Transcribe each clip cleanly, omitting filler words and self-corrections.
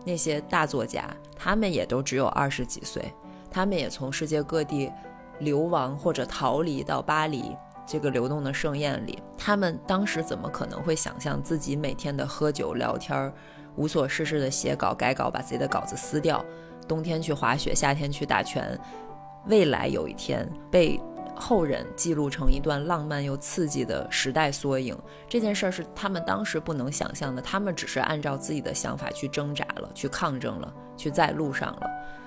那些大作家，他们也都只有20几岁，他们也从世界各地流亡或者逃离到巴黎这个流动的盛宴里。他们当时怎么可能会想象自己每天的喝酒聊天，无所事事的写稿改稿，把自己的稿子撕掉，冬天去滑雪，夏天去打拳，未来有一天被后人记录成一段浪漫又刺激的时代缩影。这件事是他们当时不能想象的，他们只是按照自己的想法去挣扎了，去抗争了，去在路上了。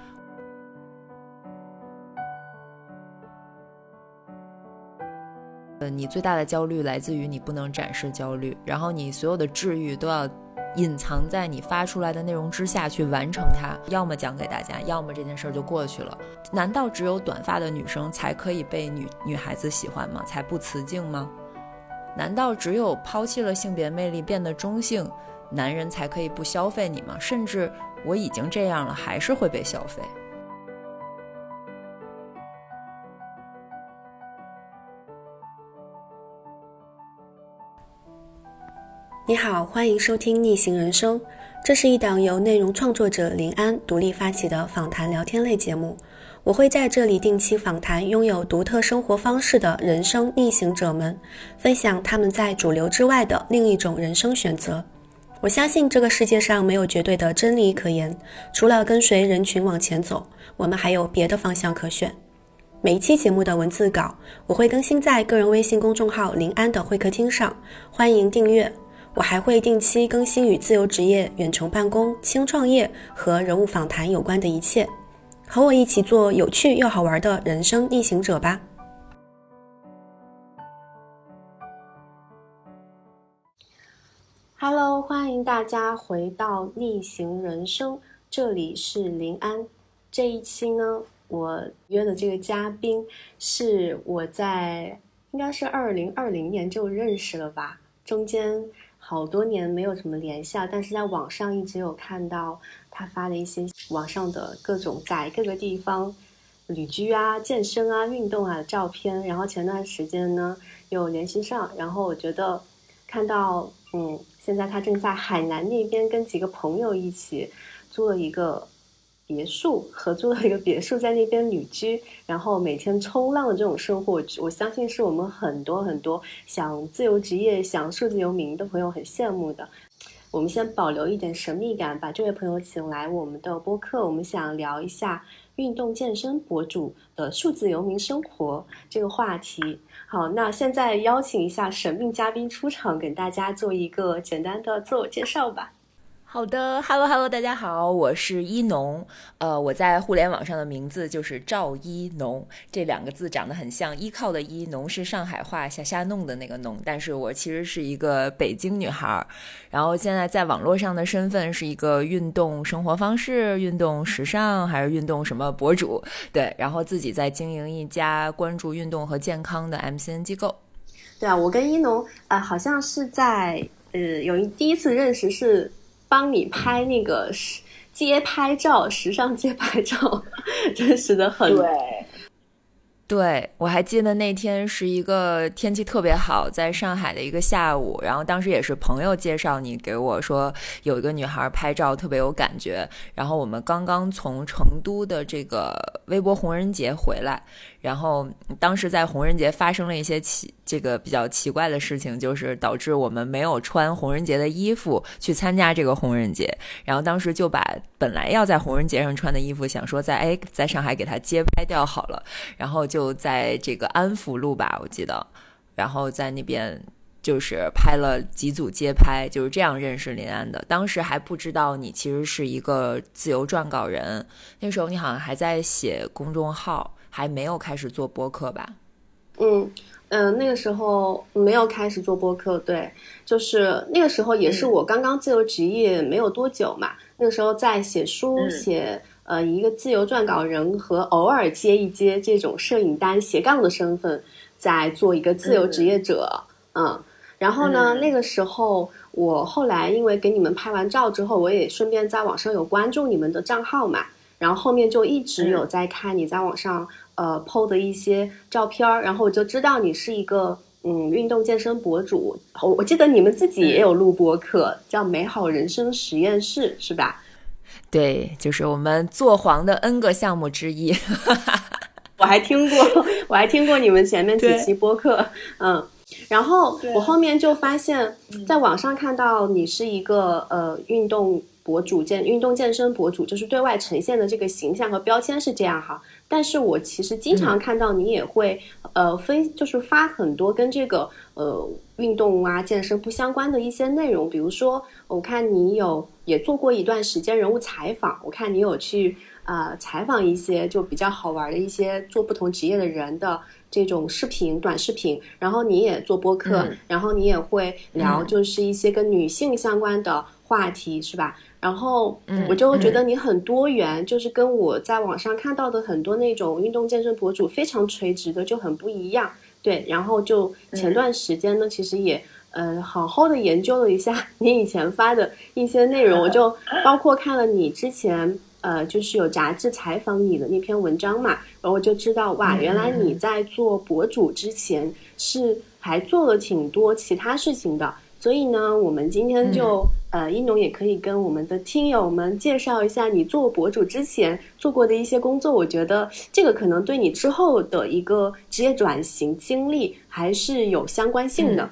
你最大的焦虑来自于你不能展示焦虑，然后你所有的治愈都要隐藏在你发出来的内容之下去完成它，要么讲给大家，要么这件事就过去了。难道只有短发的女生才可以被女孩子喜欢吗？才不雌竞吗？难道只有抛弃了性别魅力变得中性，男人才可以不消费你吗？甚至我已经这样了，还是会被消费。 你好，欢迎收听逆行人生，这是一档由内容创作者林安独立发起的访谈聊天类节目。我会在这里定期访谈拥有独特生活方式的人生逆行者们，分享他们在主流之外的另一种人生选择。我相信这个世界上没有绝对的真理可言，除了跟随人群往前走，我们还有别的方向可选。每一期节目的文字稿我会更新在个人微信公众号林安的会客厅上，欢迎订阅。我还会定期更新与自由职业、远程办公、轻创业和人物访谈有关的一切，和我一起做有趣又好玩的人生逆行者吧。Hello， 欢迎大家回到逆行人生，这里是林安。这一期呢，我约的这个嘉宾是我在应该是2020年就认识了吧，中间好多年没有什么联系啊，但是在网上一直有看到他发的一些网上的各种在各个地方旅居啊、健身啊、运动啊的照片，然后前段时间呢有联系上，然后我觉得看到现在他正在海南那边跟几个朋友一起租了一个别墅，合租了一个别墅在那边旅居，然后每天冲浪的这种生活，我相信是我们很多想自由职业、想数字游民的朋友很羡慕的。我们先保留一点神秘感，把这位朋友请来我们的播客，我们想聊一下运动健身博主的数字游民生活这个话题。好，那现在邀请一下神秘嘉宾出场，给大家做一个简单的自我介绍吧。 好的 ，Hello， 大家好，我是一农，我在互联网上的名字就是赵一农，这2个字长得很像，依靠的依，农是上海话瞎弄的那个农，但是我其实是一个北京女孩，然后现在在网络上的身份是一个运动生活方式、运动时尚还是运动什么博主，对，然后自己在经营一家关注运动和健康的 MCN 机构。 对啊，我跟一农好像是在第一次认识是帮你拍那个街拍照，时尚街拍照认识的很对，我还记得那天是一个天气特别好，在上海的一个下午，然后当时也是朋友介绍你给我说有一个女孩拍照特别有感觉，然后我们刚刚从成都的这个微博红人节回来，然后当时在红人节发生了一些这个比较奇怪的事情，就是导致我们没有穿红人节的衣服去参加这个红人节，然后当时就把本来要在红人节上穿的衣服想说在上海给它街拍掉好了，然后就在这个安福路吧我记得，然后在那边就是拍了几组街拍，就是这样认识林安的。当时还不知道你其实是一个自由撰稿人，那时候你好像还在写公众号，还没有开始做播客吧？ 那个时候没有开始做播客，对，就是那个时候也是我刚刚自由职业没有多久嘛，那个时候在写书，写一个自由撰稿人和偶尔接一接这种摄影单斜杠的身份，在做一个自由职业者。然后呢，那个时候我后来因为给你们拍完照之后，我也顺便在网上有关注你们的账号嘛，然后后面就一直有在看你在网上PO 的一些照片，然后我就知道你是一个运动健身博主。我记得你们自己也有录播客，叫美好人生实验室，是吧？ 对，就是我们做黄的 N 个项目之一。 我还听过你们前面几期播客，然后我后面就发现，在网上看到你是一个运动博主、运动健身博主，就是对外呈现的这个形象和标签是这样哈。但是我其实经常看到你也会就是发很多跟这个运动啊健身不相关的一些内容，比如说我看你也做过一段时间人物采访，我看你有去采访一些就比较好玩的一些做不同职业的人的这种短视频，然后你也做播客，然后你也会聊就是一些跟女性相关的话题，是吧？然后我就觉得你很多元，就是跟我在网上看到的很多那种运动健身博主非常垂直的就很不一样。对，然后就前段时间呢，其实也好好的研究了一下你以前发的一些内容，我就包括看了你之前就是有杂志采访你的那篇文章嘛，然后我就知道哇，原来你在做博主之前是还做了挺多其他事情的。所以呢，我们今天就一农也可以跟我们的听友们介绍一下你做博主之前做过的一些工作，我觉得这个可能对你之后的一个职业转型经历还是有相关性的。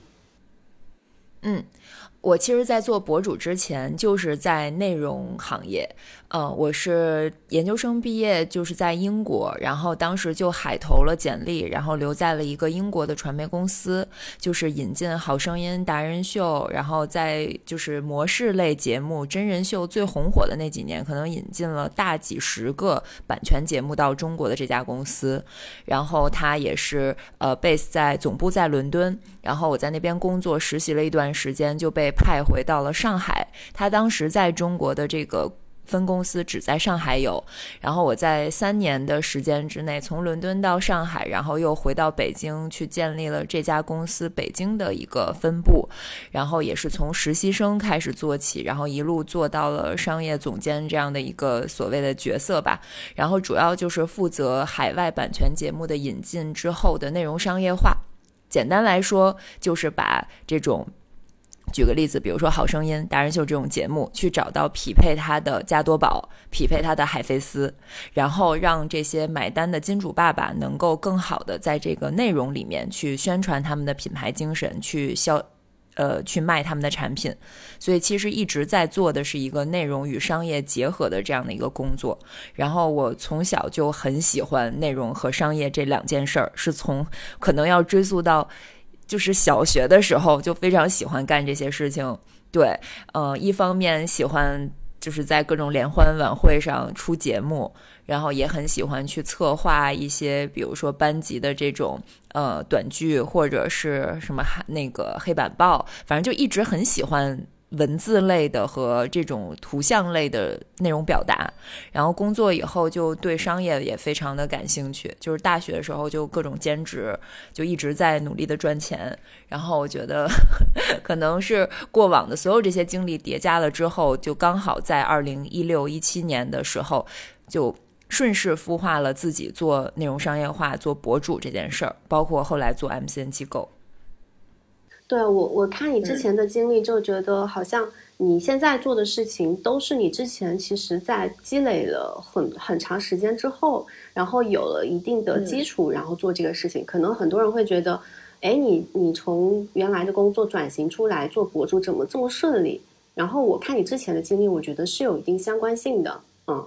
我其实在做博主之前就是在内容行业，我是研究生毕业就是在英国，然后当时就海投了简历，然后留在了一个英国的传媒公司，就是引进好声音、达人秀，然后在就是模式类节目真人秀最红火的那几年，可能引进了大几十个版权节目到中国的这家公司，然后它也是base 在总部在伦敦，然后我在那边工作实习了一段时间，就被派回到了上海。他当时在中国的这个分公司只在上海有，然后我在3年的时间之内从伦敦到上海，然后又回到北京去建立了这家公司北京的一个分部，然后也是从实习生开始做起，然后一路做到了商业总监这样的一个所谓的角色吧，然后主要就是负责海外版权节目的引进之后的内容商业化。简单来说就是把这种举个例子，比如说好声音、达人秀这种节目，去找到匹配它的加多宝，匹配它的海飞丝，然后让这些买单的金主爸爸能够更好的在这个内容里面去宣传他们的品牌精神，去卖他们的产品。所以其实一直在做的是一个内容与商业结合的这样的一个工作。然后我从小就很喜欢内容和商业这两件事儿，是从可能要追溯到就是小学的时候就非常喜欢干这些事情。对，一方面喜欢就是在各种联欢晚会上出节目，然后也很喜欢去策划一些比如说班级的这种短剧或者是什么那个黑板报，反正就一直很喜欢文字类的和这种图像类的内容表达。然后工作以后就对商业也非常的感兴趣，就是大学的时候就各种兼职，就一直在努力的赚钱。然后我觉得可能是过往的所有这些经历叠加了之后，就刚好在2016-17年的时候就顺势孵化了自己做内容商业化、做博主这件事儿，包括后来做 MCN 机构。 对，我看你之前的经历就觉得好像你现在做的事情都是你之前其实在积累了很长时间之后，然后有了一定的基础，然后做这个事情。可能很多人会觉得你从原来的工作转型出来做博主怎么这么顺利，然后我看你之前的经历我觉得是有一定相关性的。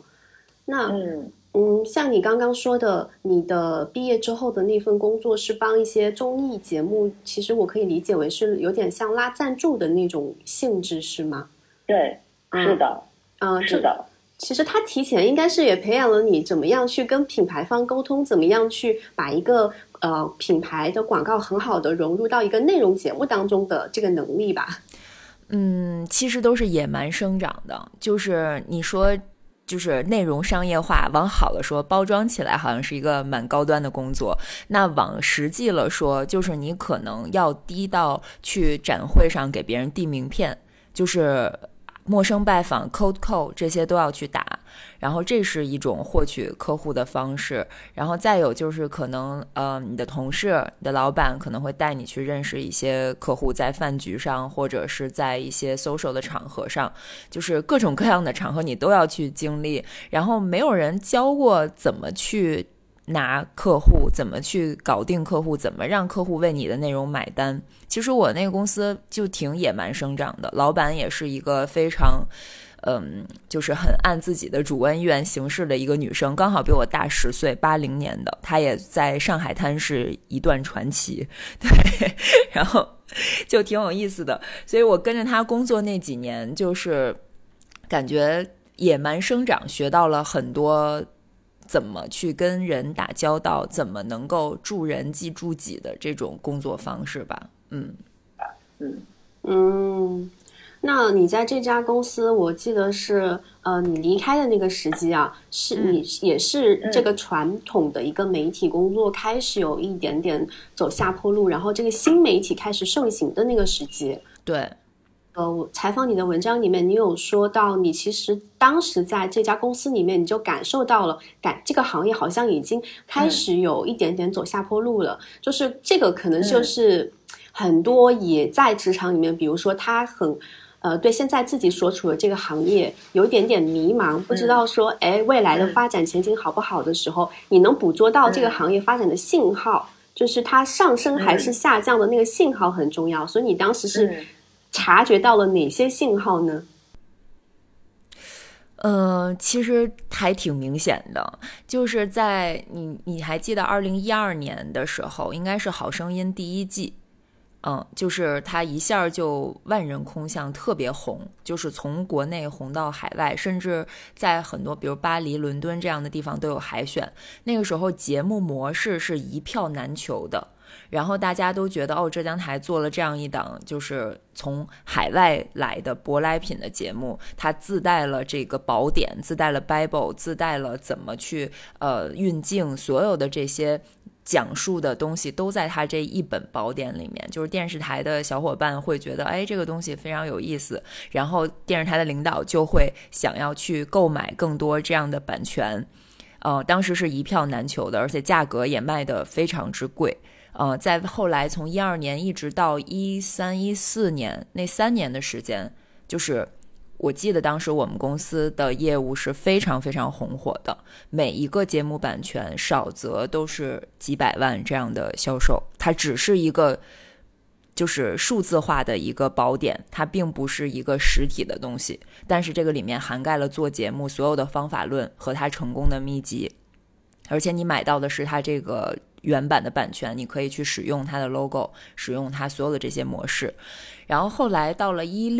像你刚刚说的，你的毕业之后的那份工作是帮一些综艺节目，其实我可以理解为是有点像拉赞助的那种性质，是吗？ 对，是的，是的。 其实他提前应该是也培养了你怎么样去跟品牌方沟通，怎么样去把一个品牌的广告很好的融入到一个内容节目当中的这个能力吧。 其实都是野蛮生长的，就是你说就是内容商业化，往好了说包装起来好像是一个蛮高端的工作，那往实际了说就是你可能要低到去展会上给别人递名片，就是陌生拜访 cold call 这些都要去打，然后这是一种获取客户的方式。然后再有就是可能你的同事、你的老板可能会带你去认识一些客户，在饭局上或者是在一些 social 的场合上，就是各种各样的场合你都要去经历。然后没有人教过怎么去拿客户，怎么去搞定客户，怎么让客户为你的内容买单。其实我那个公司就挺野蛮生长的，老板也是一个非常就是很按自己的主观意愿行事的一个女生，刚好比我大10岁，80年的，她也在上海滩是一段传奇。对，然后就挺有意思的。所以我跟着她工作那几年，就是感觉野蛮生长，学到了很多怎么去跟人打交道，怎么能够助人即助己的这种工作方式吧。 那你在这家公司，我记得是你离开的那个时机啊，是你也是这个传统的一个媒体工作开始有一点点走下坡路，然后这个新媒体开始盛行的那个时机。 对。 我采访你的文章里面，你有说到你其实当时在这家公司里面，你就感受到了这个行业好像已经开始有一点点走下坡路了。就是这个可能就是很多也在职场里面，比如说他很对现在自己所处的这个行业有一点点迷茫，不知道说未来的发展前景好不好的时候，你能捕捉到这个行业发展的信号，就是它上升还是下降的那个信号很重要。所以你当时是察觉到了哪些信号呢？ 其实还挺明显的，就是在你还记得2012年的时候，应该是《好声音》第1季，就是它一下就万人空巷，特别红，就是从国内红到海外，甚至在很多比如巴黎、伦敦这样的地方都有海选。那个时候节目模式是一票难求的，然后大家都觉得浙江台做了这样一档就是从海外来的舶来品的节目，它自带了这个宝典，自带了 Bible， 自带了怎么去运镜，所有的这些讲述的东西都在它这一本宝典里面。就是电视台的小伙伴会觉得这个东西非常有意思，然后电视台的领导就会想要去购买更多这样的版权。当时是一票难求的，而且价格也卖得非常之贵。在后来从12年一直到13、14年那3年的时间，就是我记得当时我们公司的业务是非常非常红火的，每一个节目版权少则都是几百万这样的销售。它只是一个就是数字化的一个宝典，它并不是一个实体的东西，但是这个里面涵盖了做节目所有的方法论和它成功的秘籍。而且你买到的是它这个原版的版权，你可以去使用它的 logo， 使用它所有的这些模式。然后后来到了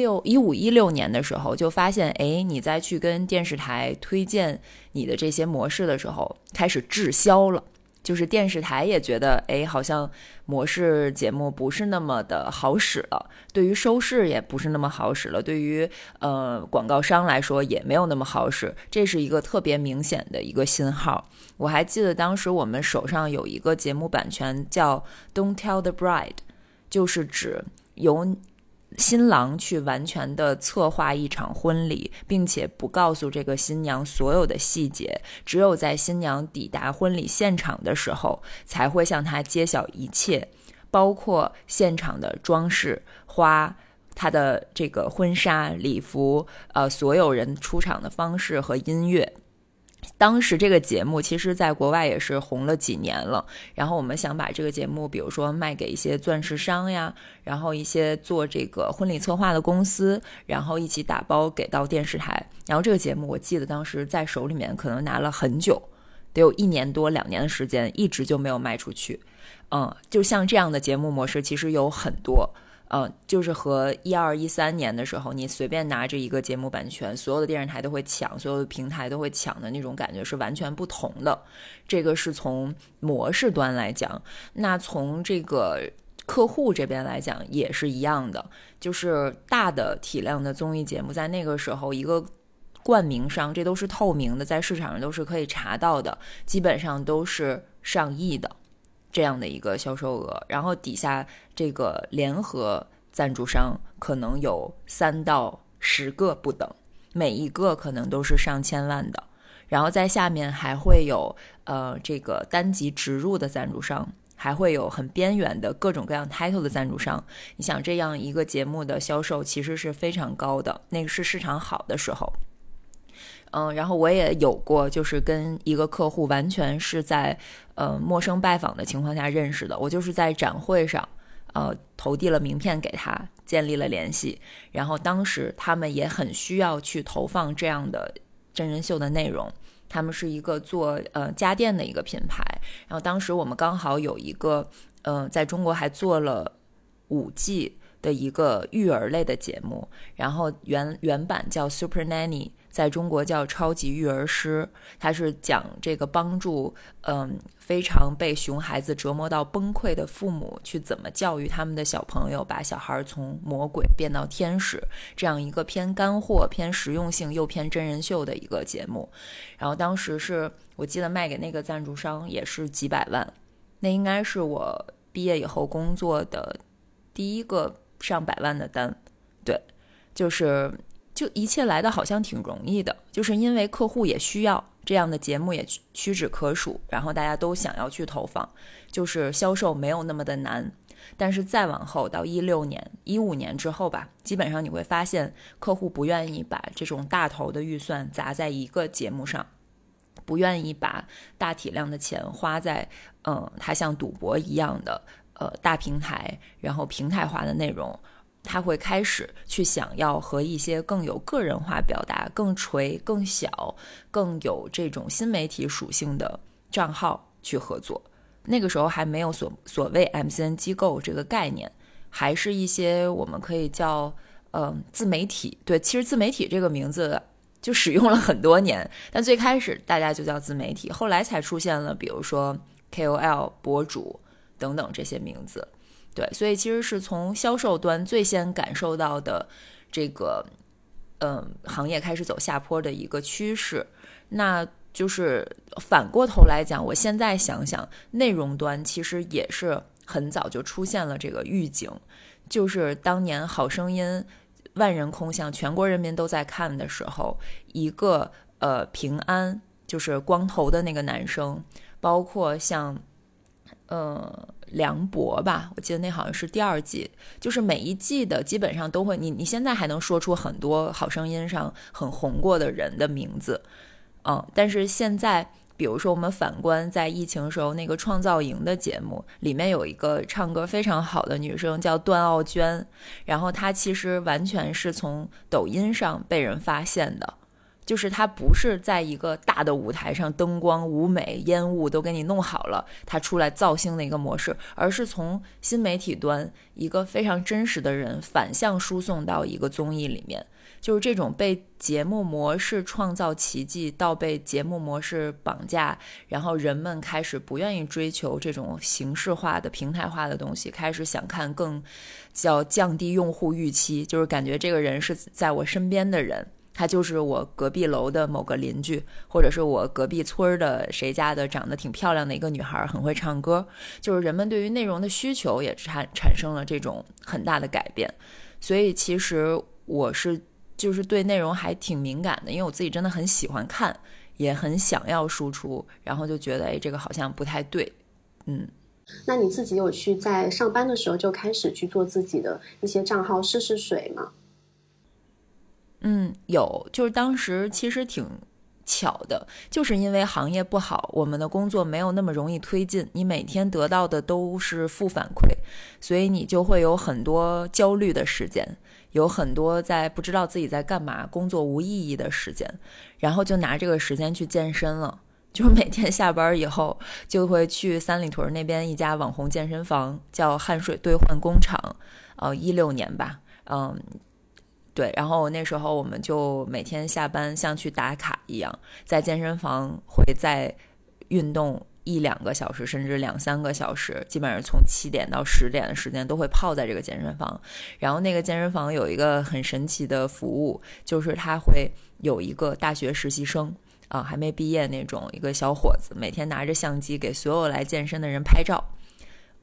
15、16年的时候，就发现你再去跟电视台推荐你的这些模式的时候，开始滞销了。就是电视台也觉得好像模式节目不是那么的好使了，对于收视也不是那么好使了，对于广告商来说也没有那么好使，这是一个特别明显的一个信号。我还记得当时我们手上有一个节目版权叫 Don't Tell the Bride， 就是指由新郎去完全的策划一场婚礼，并且不告诉这个新娘所有的细节，只有在新娘抵达婚礼现场的时候才会向她揭晓一切，包括现场的装饰、花、她的这个婚纱、礼服，所有人出场的方式和音乐。当时这个节目其实在国外也是红了几年了，然后我们想把这个节目比如说卖给一些钻石商呀，然后一些做这个婚礼策划的公司，然后一起打包给到电视台。然后这个节目我记得当时在手里面可能拿了很久，得有1年多2年的时间，一直就没有卖出去。就像这样的节目模式其实有很多，就是和12、13年的时候你随便拿着一个节目版权，所有的电视台都会抢，所有的平台都会抢的那种感觉是完全不同的。这个是从模式端来讲，那从这个客户这边来讲也是一样的，就是大的体量的综艺节目在那个时候一个冠名商，这都是透明的，在市场上都是可以查到的，基本上都是上亿的这样的一个销售额，然后底下这个联合赞助商可能有3到 10个不等，每一个可能都是上千万的。然后在下面还会有这个单集植入的赞助商，还会有很边缘的各种各样 title 的赞助商。你想这样一个节目的销售其实是非常高的，那个是市场好的时候。然后我也有过就是跟一个客户完全是在陌生拜访的情况下认识的，我就是在展会上投递了名片给他，建立了联系，然后当时他们也很需要去投放这样的真人秀的内容。他们是一个做家电的一个品牌，然后当时我们刚好有一个在中国还做了5季的一个育儿类的节目，然后原版叫 Super Nanny， 在中国叫超级育儿师，它是讲这个帮助非常被熊孩子折磨到崩溃的父母去怎么教育他们的小朋友，把小孩从魔鬼变到天使，这样一个偏干货偏实用性又偏真人秀的一个节目。然后当时是我记得卖给那个赞助商也是几百万，那应该是我毕业以后工作的第一个上百万的单。对，就一切来的好像挺容易的，就是因为客户也需要这样的节目，也屈指可数，然后大家都想要去投放，就是销售没有那么的难。但是再往后到16年15年之后吧，基本上你会发现客户不愿意把这种大头的预算砸在一个节目上，不愿意把大体量的钱花在它像赌博一样的大平台，然后平台化的内容。他会开始去想要和一些更有个人化表达、更垂、更小、更有这种新媒体属性的账号去合作。那个时候还没有所谓 MCN 机构这个概念，还是一些我们可以叫自媒体。对，其实自媒体这个名字就使用了很多年，但最开始大家就叫自媒体，后来才出现了比如说 KOL 博主等等这些名字。对，所以其实是从销售端最先感受到的这个行业开始走下坡的一个趋势。那就是反过头来讲，我现在想想，内容端其实也是很早就出现了这个预警，就是当年好声音万人空巷，全国人民都在看的时候，一个平安就是光头的那个男生，包括像梁博吧，我记得那好像是第2季，就是每一季的基本上都会，你现在还能说出很多好声音上很红过的人的名字，但是现在比如说我们反观在疫情时候那个创造营的节目里面有一个唱歌非常好的女生叫段奥娟，然后她其实完全是从抖音上被人发现的，就是他不是在一个大的舞台上灯光舞美烟雾都给你弄好了他出来造星的一个模式，而是从新媒体端一个非常真实的人反向输送到一个综艺里面。就是这种被节目模式创造奇迹到被节目模式绑架，然后人们开始不愿意追求这种形式化的平台化的东西，开始想看更叫降低用户预期，就是感觉这个人是在我身边的人，他就是我隔壁楼的某个邻居，或者是我隔壁村的谁家的长得挺漂亮的一个女孩，很会唱歌。就是人们对于内容的需求也产生了这种很大的改变。所以其实我就是对内容还挺敏感的，因为我自己真的很喜欢看，也很想要输出，然后就觉得这个好像不太对。 那你自己有去在上班的时候就开始去做自己的一些账号试试水吗？ 有，就是当时其实挺巧的，就是因为行业不好，我们的工作没有那么容易推进，你每天得到的都是负反馈，所以你就会有很多焦虑的时间，有很多在不知道自己在干嘛，工作无意义的时间，然后就拿这个时间去健身了。就是每天下班以后就会去三里屯那边一家网红健身房，叫汗水兑换工厂，16年吧，对，然后那时候我们就每天下班像去打卡一样，在健身房会再运动1-2个小时，甚至2-3个小时，基本上从7点到10点的时间都会泡在这个健身房。然后那个健身房有一个很神奇的服务，就是它会有一个大学实习生还没毕业那种一个小伙子，每天拿着相机给所有来健身的人拍照。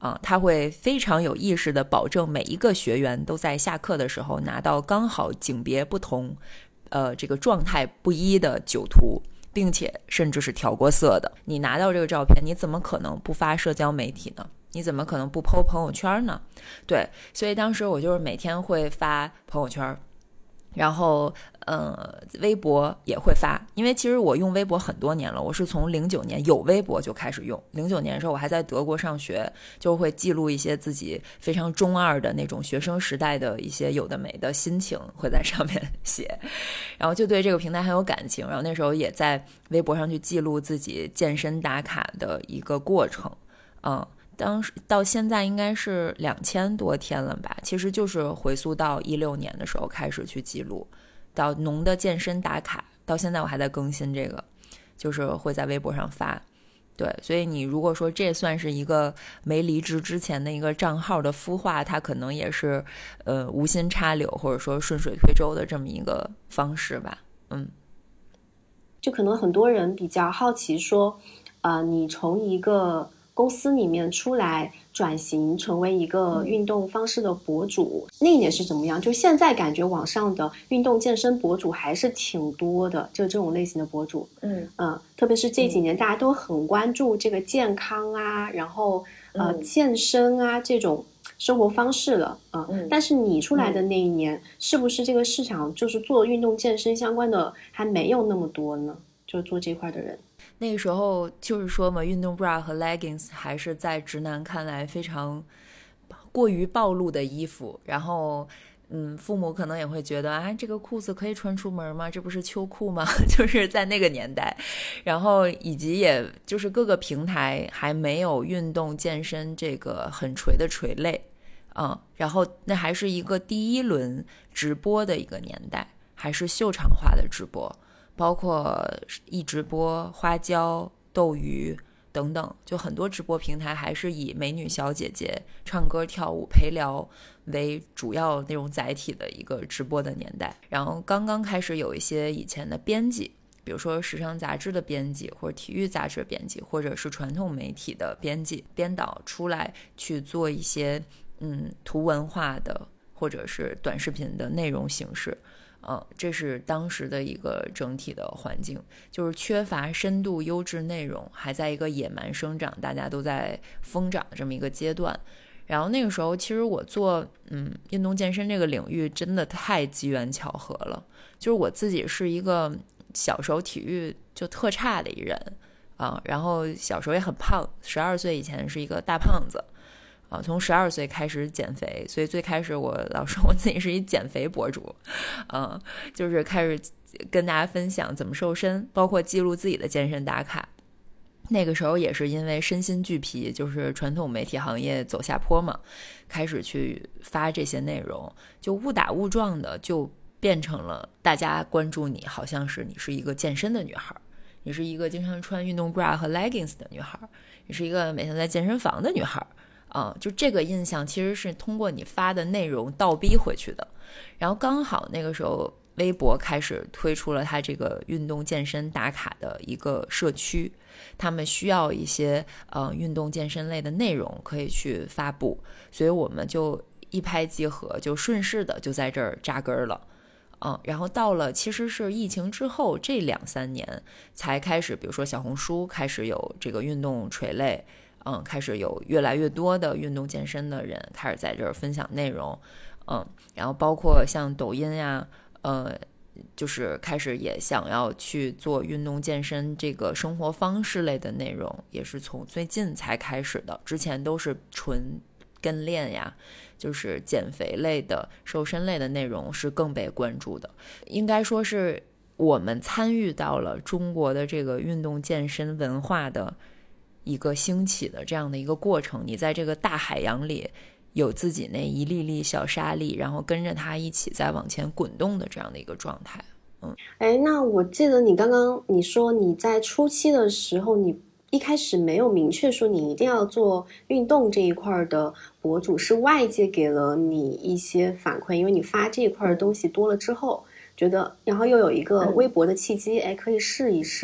他会非常有意识的保证每一个学员都在下课的时候拿到刚好景别不同这个状态不一的酒图，并且甚至是调过色的。你拿到这个照片，你怎么可能不发社交媒体呢？你怎么可能不 po 朋友圈呢？对，所以当时我就是每天会发朋友圈，然后微博也会发，因为其实我用微博很多年了，我是从09年有微博就开始用。09年的时候我还在德国上学，就会记录一些自己非常中二的那种学生时代的一些有的没的心情，会在上面写，然后就对这个平台很有感情。然后那时候也在微博上去记录自己健身打卡的一个过程，当时到现在应该是2000多天了吧，其实就是回溯到16年的时候开始去记录，到农的健身打卡，到现在我还在更新这个，就是会在微博上发。对，所以你如果说这算是一个没离职之前的一个账号的孵化，它可能也是无心插柳或者说顺水推舟的这么一个方式吧。 就可能很多人比较好奇说你从一个公司里面出来转型成为一个运动方式的博主，那一年是怎么样？就现在感觉网上的运动健身博主还是挺多的，就这种类型的博主，特别是这几年大家都很关注这个健康啊，然后健身啊这种生活方式了，但是你出来的那一年，是不是这个市场就是做运动健身相关的还没有那么多呢？就做这块的人。 那个时候就是说嘛，运动 bra 和 leggings 还是在直男看来非常过于暴露的衣服，然后父母可能也会觉得这个裤子可以穿出门吗？这不是秋裤吗？就是在那个年代，然后以及也就是各个平台还没有运动健身这个很垂的垂类，然后那还是一个第一轮直播的一个年代，还是秀场化的直播，包括易直播、花椒、斗鱼等等，就很多直播平台还是以美女小姐姐唱歌跳舞陪聊为主要那种载体的一个直播的年代。然后刚刚开始有一些以前的编辑，比如说时尚杂志的编辑，或者体育杂志的编辑，或者是传统媒体的编辑编导出来去做一些图文化的或者是短视频的内容形式。这是当时的一个整体的环境，就是缺乏深度优质内容，还在一个野蛮生长，大家都在疯长的这么一个阶段。然后那个时候其实我做运动健身这个领域真的太机缘巧合了，就是我自己是一个小时候体育就特差的一人然后小时候也很胖，12岁以前是一个大胖子从12岁开始减肥，所以最开始我老说我自己是一减肥博主，就是开始跟大家分享怎么瘦身，包括记录自己的健身打卡。那个时候也是因为身心俱疲，就是传统媒体行业走下坡嘛，开始去发这些内容，就误打误撞的就变成了大家关注你，好像是你是一个健身的女孩，你是一个经常穿运动 bra 和 leggings 的女孩，你是一个每天在健身房的女孩。就这个印象其实是通过你发的内容倒逼回去的。然后刚好那个时候微博开始推出了它这个运动健身打卡的一个社区，他们需要一些运动健身类的内容可以去发布，所以我们就一拍即合，就顺势的就在这儿扎根了。然后到了其实是疫情之后这2-3年才开始，比如说小红书开始有这个运动垂类，开始有越来越多的运动健身的人开始在这儿分享内容，然后包括像抖音呀，就是开始也想要去做运动健身这个生活方式类的内容，也是从最近才开始的，之前都是纯跟练呀，就是减肥类的瘦身类的内容是更被关注的。应该说是我们参与到了中国的这个运动健身文化的一个兴起的这样的一个过程，你在这个大海洋里有自己那一粒粒小沙粒，然后跟着它一起在往前滚动的这样的一个状态。 那我记得你刚刚你说你在初期的时候，你一开始没有明确说你一定要做运动这一块的博主，是外界给了你一些反馈，因为你发这一块的东西多了之后，觉得然后又有一个微博的契机，可以试一试，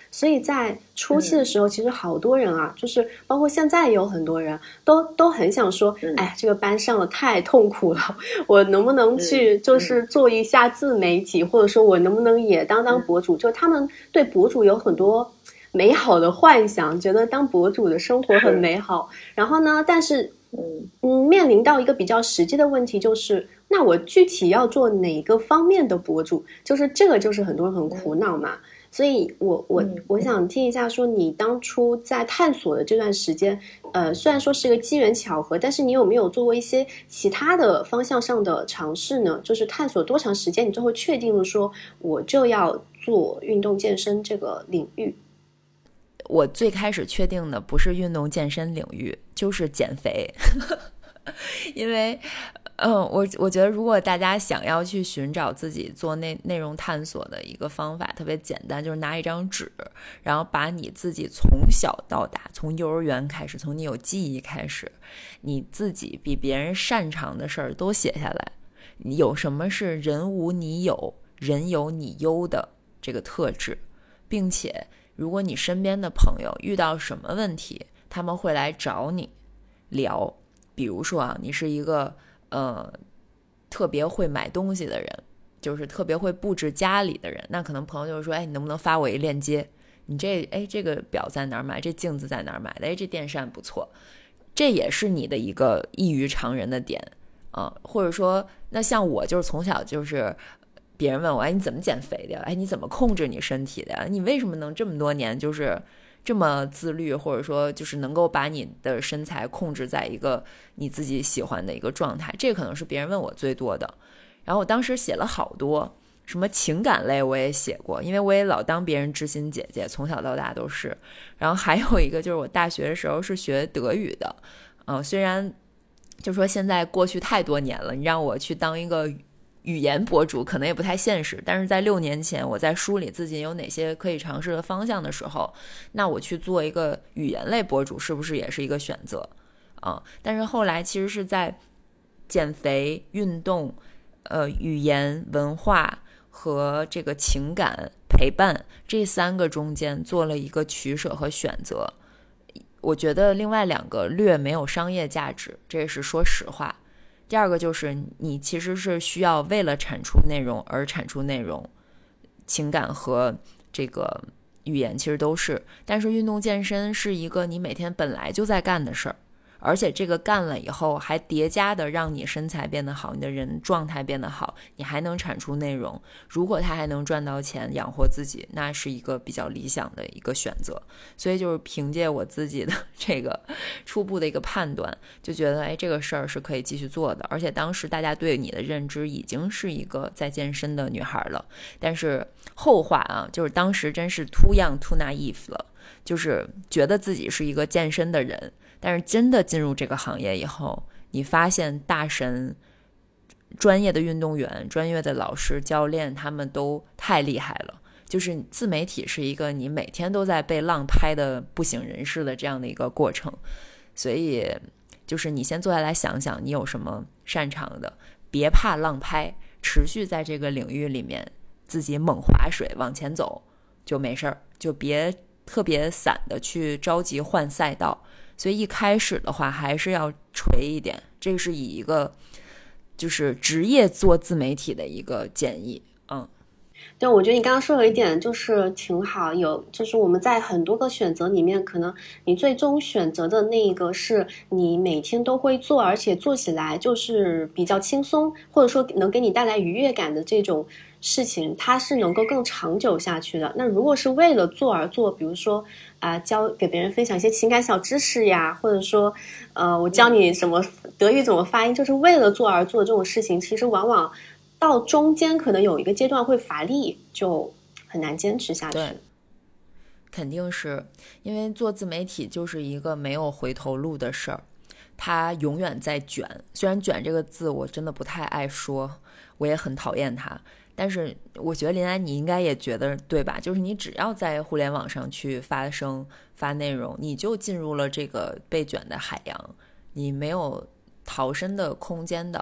所以在初期的时候，其实好多人啊，就是包括现在也有很多人都很想说，哎，这个班上的太痛苦了，我能不能去就是做一下自媒体，或者说我能不能也当博主？就他们对博主有很多美好的幻想，觉得当博主的生活很美好。然后呢，但是面临到一个比较实际的问题，就是那我具体要做哪个方面的博主？就是这个就是很多人很苦恼嘛。所以我想听一下，说你当初在探索的这段时间，虽然说是一个机缘巧合，但是你有没有做过一些其他的方向上的尝试呢？就是探索多长时间，你最后确定了说我就要做运动健身这个领域？ 我最开始确定的不是运动健身领域，就是减肥。因为我觉得如果大家想要去寻找自己做内容探索的一个方法，特别简单，就是拿一张纸，然后把你自己从小到大，从幼儿园开始，从你有记忆开始，你自己比别人擅长的事儿都写下来。你有什么是人无你有，人有你优的这个特质，并且如果你身边的朋友遇到什么问题，他们会来找你聊。比如说啊，你是一个特别会买东西的人，就是特别会布置家里的人，那可能朋友就说，哎，你能不能发我一链接？你这个表在哪儿买？这镜子在哪儿买的？哎，这电扇不错。这也是你的一个异于常人的点或者说，那像我就是从小就是别人问我，哎，你怎么减肥的？哎，你怎么控制你身体的？你为什么能这么多年就是这么自律，或者说就是能够把你的身材控制在一个你自己喜欢的一个状态？这可能是别人问我最多的。然后我当时写了好多，什么情感类我也写过，因为我也老当别人知心姐姐，从小到大都是。然后还有一个就是我大学的时候是学德语的，虽然就说现在过去太多年了，你让我去当一个语言博主可能也不太现实，但是在6年前我在梳理自己有哪些可以尝试的方向的时候，那我去做一个语言类博主是不是也是一个选择但是后来其实是在减肥、运动、语言、文化和这个情感陪伴这3个中间做了一个取舍和选择。我觉得另外2个略没有商业价值，这是说实话。第二个就是你其实是需要为了产出内容而产出内容，情感和这个语言其实都是，但是运动健身是一个你每天本来就在干的事儿，而且这个干了以后还叠加的让你身材变得好，你的人状态变得好，你还能产出内容，如果他还能赚到钱养活自己，那是一个比较理想的一个选择。所以就是凭借我自己的这个初步的一个判断，就觉得这个事儿是可以继续做的。而且当时大家对你的认知已经是一个在健身的女孩了，但是后话就是当时真是 too young too naive 了，就是觉得自己是一个健身的人，但是真的进入这个行业以后，你发现大神、专业的运动员、专业的老师、教练，他们都太厉害了。就是自媒体是一个你每天都在被浪拍的不省人事的这样的一个过程，所以就是你先坐下来想想你有什么擅长的，别怕浪拍，持续在这个领域里面自己猛划水往前走就没事儿，就别特别散的去着急换赛道。所以一开始的话还是要锤一点，这个是以一个就是职业做自媒体的一个建议。 对，我觉得你刚刚说有一点就是挺好，就是我们在很多个选择里面，可能你最终选择的那一个是你每天都会做，而且做起来就是比较轻松，或者说能给你带来愉悦感的这种事情，它是能够更长久下去的。那如果是为了做而做，比如说给别人分享一些情感小知识呀，或者说我教你什么德语怎么发音，就是为了做而做这种事情，其实往往到中间可能有一个阶段会乏力，就很难坚持下去。 对，肯定是因为做自媒体就是一个没有回头路的事儿，它永远在卷。虽然卷这个字我真的不太爱说，我也很讨厌它，但是我觉得林安你应该也觉得对吧，就是你只要在互联网上去发声发内容，你就进入了这个被卷的海洋，你没有逃生的空间的。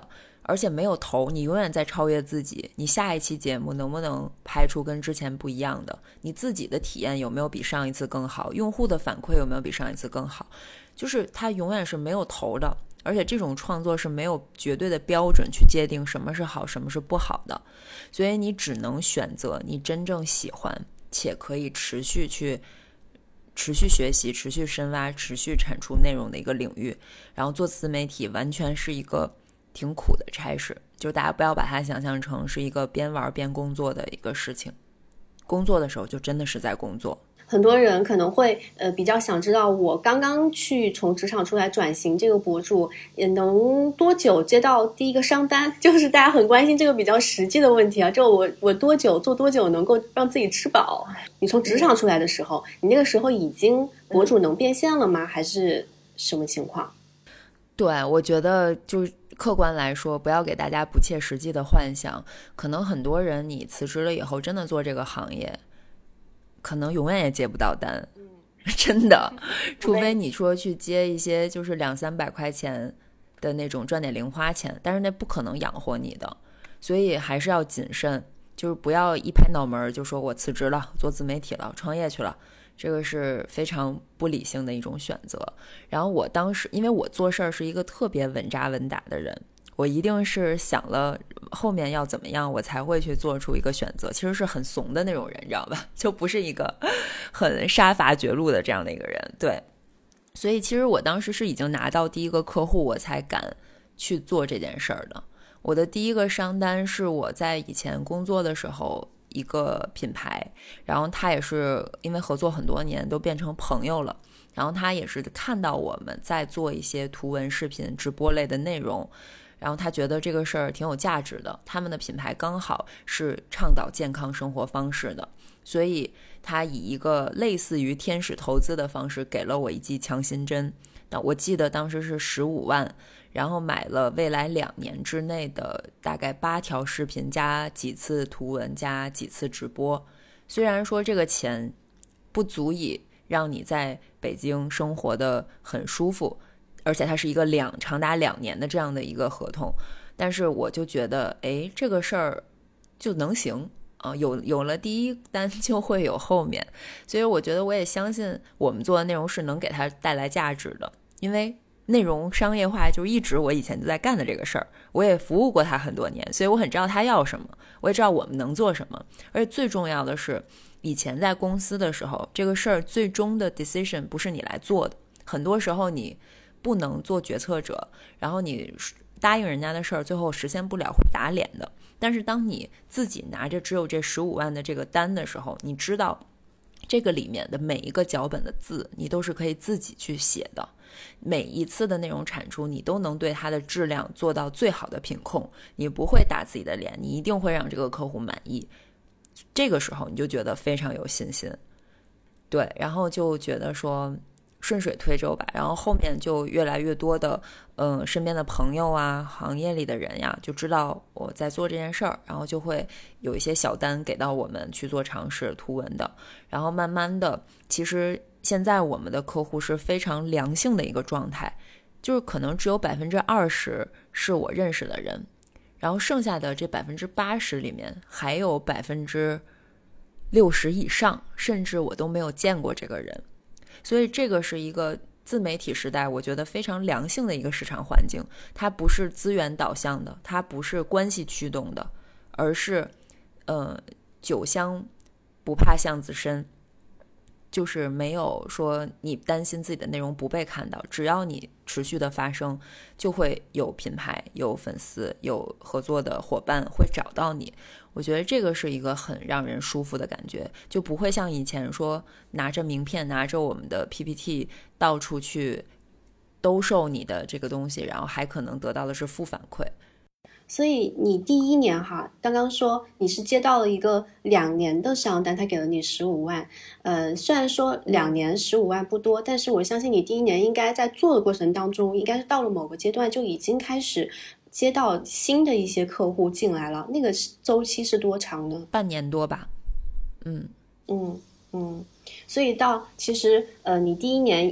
而且没有头，你永远在超越自己。你下一期节目能不能拍出跟之前不一样的？你自己的体验有没有比上一次更好？用户的反馈有没有比上一次更好？就是它永远是没有头的，而且这种创作是没有绝对的标准去界定什么是好，什么是不好的。所以你只能选择你真正喜欢且可以持续学习、持续深挖、持续产出内容的一个领域。然后做自媒体完全是一个挺苦的差事，就大家不要把它想象成是一个边玩边工作的一个事情。工作的时候就真的是在工作。 很多人可能会比较想知道，我刚刚去从职场出来转型这个博主也能多久接到第一个商单，就是大家很关心这个比较实际的问题啊。就我多久做多久能够让自己吃饱？你从职场出来的时候，你那个时候已经博主能变现了吗？还是什么情况？ 对，我觉得就客观来说，不要给大家不切实际的幻想。可能很多人你辞职了以后真的做这个行业，可能永远也接不到单，真的，除非你说去接一些就是200-300块钱的那种赚点零花钱，但是那不可能养活你的，所以还是要谨慎，就是不要一拍脑门就说我辞职了，做自媒体了，创业去了，这个是非常不理性的一种选择。然后我当时因为我做事儿是一个特别稳扎稳打的人，我一定是想了后面要怎么样我才会去做出一个选择，其实是很怂的那种人，你知道吧，就不是一个很杀伐绝路的这样的一个人。对，所以其实我当时是已经拿到第一个客户我才敢去做这件事儿的。我的第一个商单是我在以前工作的时候一个品牌，然后他也是因为合作很多年都变成朋友了，然后他也是看到我们在做一些图文视频直播类的内容，然后他觉得这个事儿挺有价值的，他们的品牌刚好是倡导健康生活方式的，所以他以一个类似于天使投资的方式给了我一剂强心针。我记得当时是15万，然后买了未来2年之内的大概8条视频加几次图文加几次直播。虽然说这个钱不足以让你在北京生活的很舒服，而且它是一个长达2年的这样的一个合同，但是我就觉得这个事儿就能行啊，有了第一单就会有后面，所以我觉得我也相信我们做的内容是能给他带来价值的，因为内容商业化就一直我以前就在干的这个事儿，我也服务过他很多年，所以我很知道他要什么，我也知道我们能做什么。而且最重要的是，以前在公司的时候，这个事儿最终的 decision 不是你来做的，很多时候你不能做决策者，然后你答应人家的事儿最后实现不了会打脸的。但是当你自己拿着只有这15万的这个单的时候，你知道这个里面的每一个脚本的字你都是可以自己去写的，每一次的内容产出你都能对它的质量做到最好的品控，你不会打自己的脸，你一定会让这个客户满意，这个时候你就觉得非常有信心。对，然后就觉得说顺水推舟吧，然后后面就越来越多的身边的朋友啊，行业里的人呀，就知道我在做这件事儿，然后就会有一些小单给到我们去做尝试图文的，然后慢慢的，其实现在我们的客户是非常良性的一个状态，就是可能只有20%是我认识的人，然后剩下的这80%里面还有60%以上，甚至我都没有见过这个人。所以这个是一个自媒体时代我觉得非常良性的一个市场环境，它不是资源导向的，它不是关系驱动的，而是酒香不怕巷子深，就是没有说你担心自己的内容不被看到，只要你持续的发声，就会有品牌有粉丝有合作的伙伴会找到你。我觉得这个是一个很让人舒服的感觉，就不会像以前说拿着名片拿着我们的 PPT 到处去兜售你的这个东西，然后还可能得到的是负反馈。 所以你第一年刚刚说你是接到了一个2年的商单，他给了你15万，虽然说2年15万不多，但是我相信你第一年应该在做的过程当中，应该是到了某个阶段就已经开始接到新的一些客户进来了，那个周期是多长呢？ 半年多吧。 所以到其实你第一年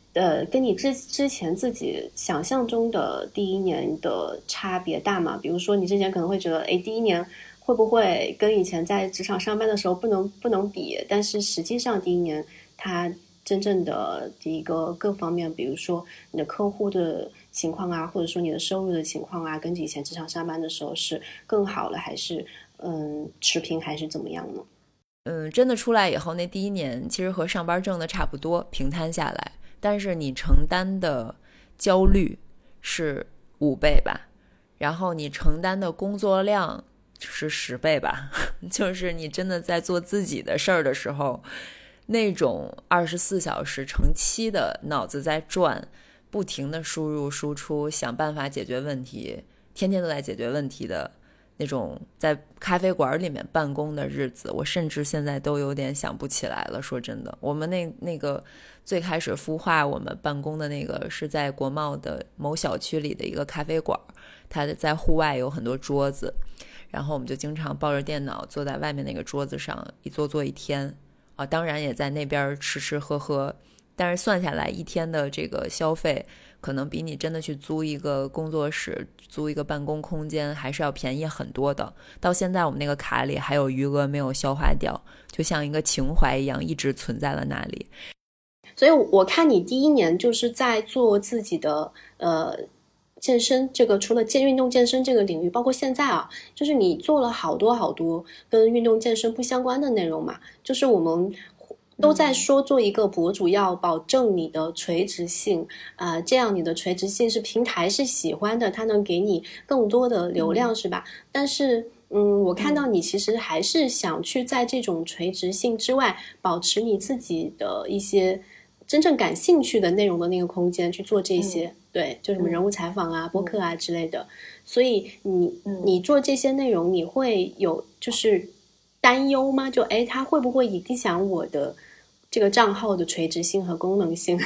跟你之前自己想象中的第一年的差别大吗？比如说你之前可能会觉得，第一年会不会跟以前在职场上班的时候不能比？但是实际上第一年它真正的一个各方面，比如说你的客户的情况啊，或者说你的收入的情况啊，跟以前职场上班的时候是更好了，还是持平，还是怎么样呢？ 真的出来以后，那第一年其实和上班挣的差不多，平摊下来，但是你承担的焦虑是5倍吧，然后你承担的工作量是10倍吧，就是你真的在做自己的事儿的时候，那种24小时乘7的脑子在转，不停的输入输出，想办法解决问题，天天都在解决问题的那种在咖啡馆里面办公的日子，我甚至现在都有点想不起来了。说真的，我们那个最开始孵化我们办公的那个是在国贸的某小区里的一个咖啡馆，它在户外有很多桌子，然后我们就经常抱着电脑坐在外面那个桌子上一坐一天啊，当然也在那边吃喝喝，但是算下来一天的这个消费可能比你真的去租一个工作室租一个办公空间还是要便宜很多的。到现在我们那个卡里还有余额没有消化掉，就像一个情怀一样一直存在了那里。 所以我看你第一年就是在做自己的健身，这个除了运动健身这个领域，包括现在啊，就是你做了好多跟运动健身不相关的内容嘛，就是我们都在说做一个博主要保证你的垂直性这样你的垂直性是平台是喜欢的，它能给你更多的流量是吧？但是我看到你其实还是想去在这种垂直性之外保持你自己的一些真正感兴趣的内容的那个空间去做这些对，就什么人物采访啊播客啊之类的。所以你做这些内容你会有就是担忧吗？就它会不会影响我的这个账号的垂直性和功能性？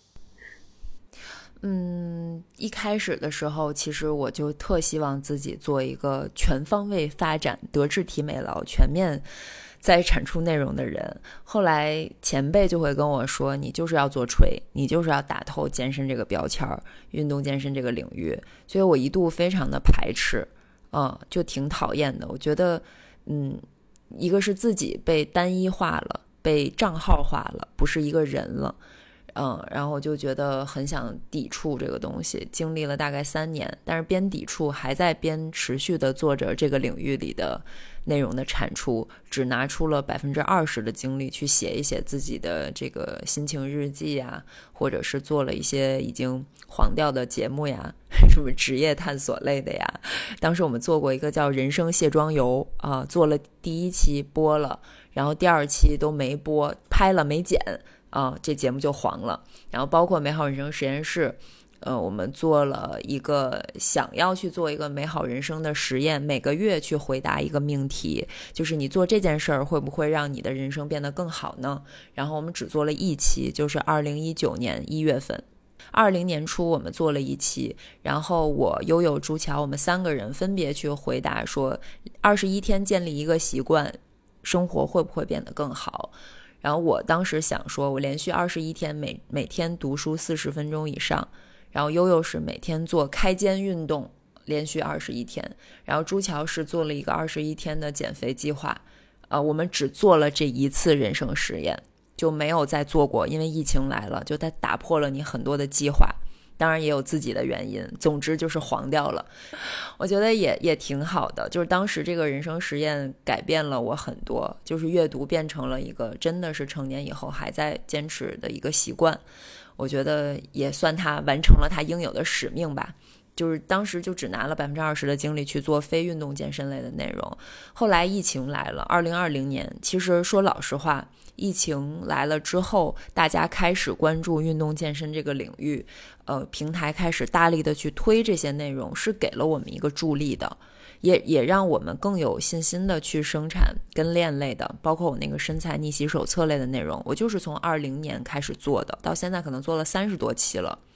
一开始的时候其实我就特希望自己做一个全方位发展德智体美劳全面在产出内容的人。后来前辈就会跟我说，你就是要做垂，你就是要打透健身这个标签，运动健身这个领域。所以我一度非常的排斥就挺讨厌的。我觉得一个是自己被单一化了，被账号化了，不是一个人了。然后我就觉得很想抵触这个东西，经历了大概3年，但是边抵触还在边持续的做着这个领域里的内容的产出，只拿出了20%的精力去写一写自己的这个心情日记呀，或者是做了一些已经黄掉的节目呀，什么职业探索类的呀。当时我们做过一个叫人生卸妆油做了第1期播了，然后第2期都没播，拍了没剪这节目就黄了。然后包括美好人生实验室我们做了一个想要去做一个美好人生的实验，每个月去回答一个命题，就是你做这件事儿会不会让你的人生变得更好呢？然后我们只做了1期，就是2019年1月份20年初我们做了1期，然后我悠悠朱乔我们3个人分别去回答说21天建立一个习惯，生活会不会变得更好。然后我当时想说我连续21天每天读书40分钟以上，然后悠悠是每天做开肩运动连续21天，然后朱乔是做了一个21天的减肥计划我们只做了这1次人生实验，就没有再做过，因为疫情来了，就它打破了你很多的计划，当然也有自己的原因，总之就是黄掉了。我觉得也挺好的，就是当时这个人生实验改变了我很多，就是阅读变成了一个真的是成年以后还在坚持的一个习惯。我觉得也算他完成了他应有的使命吧，就是当时就只拿了20%的精力去做非运动健身类的内容。后来疫情来了2020年，其实说老实话，疫情来了之后大家开始关注运动健身这个领域平台开始大力的去推这些内容，是给了我们一个助力的，也让我们更有信心的去生产跟练类的，包括我那个身材逆袭手册类的内容，我就是从20年开始做的，到现在可能做了30多期了。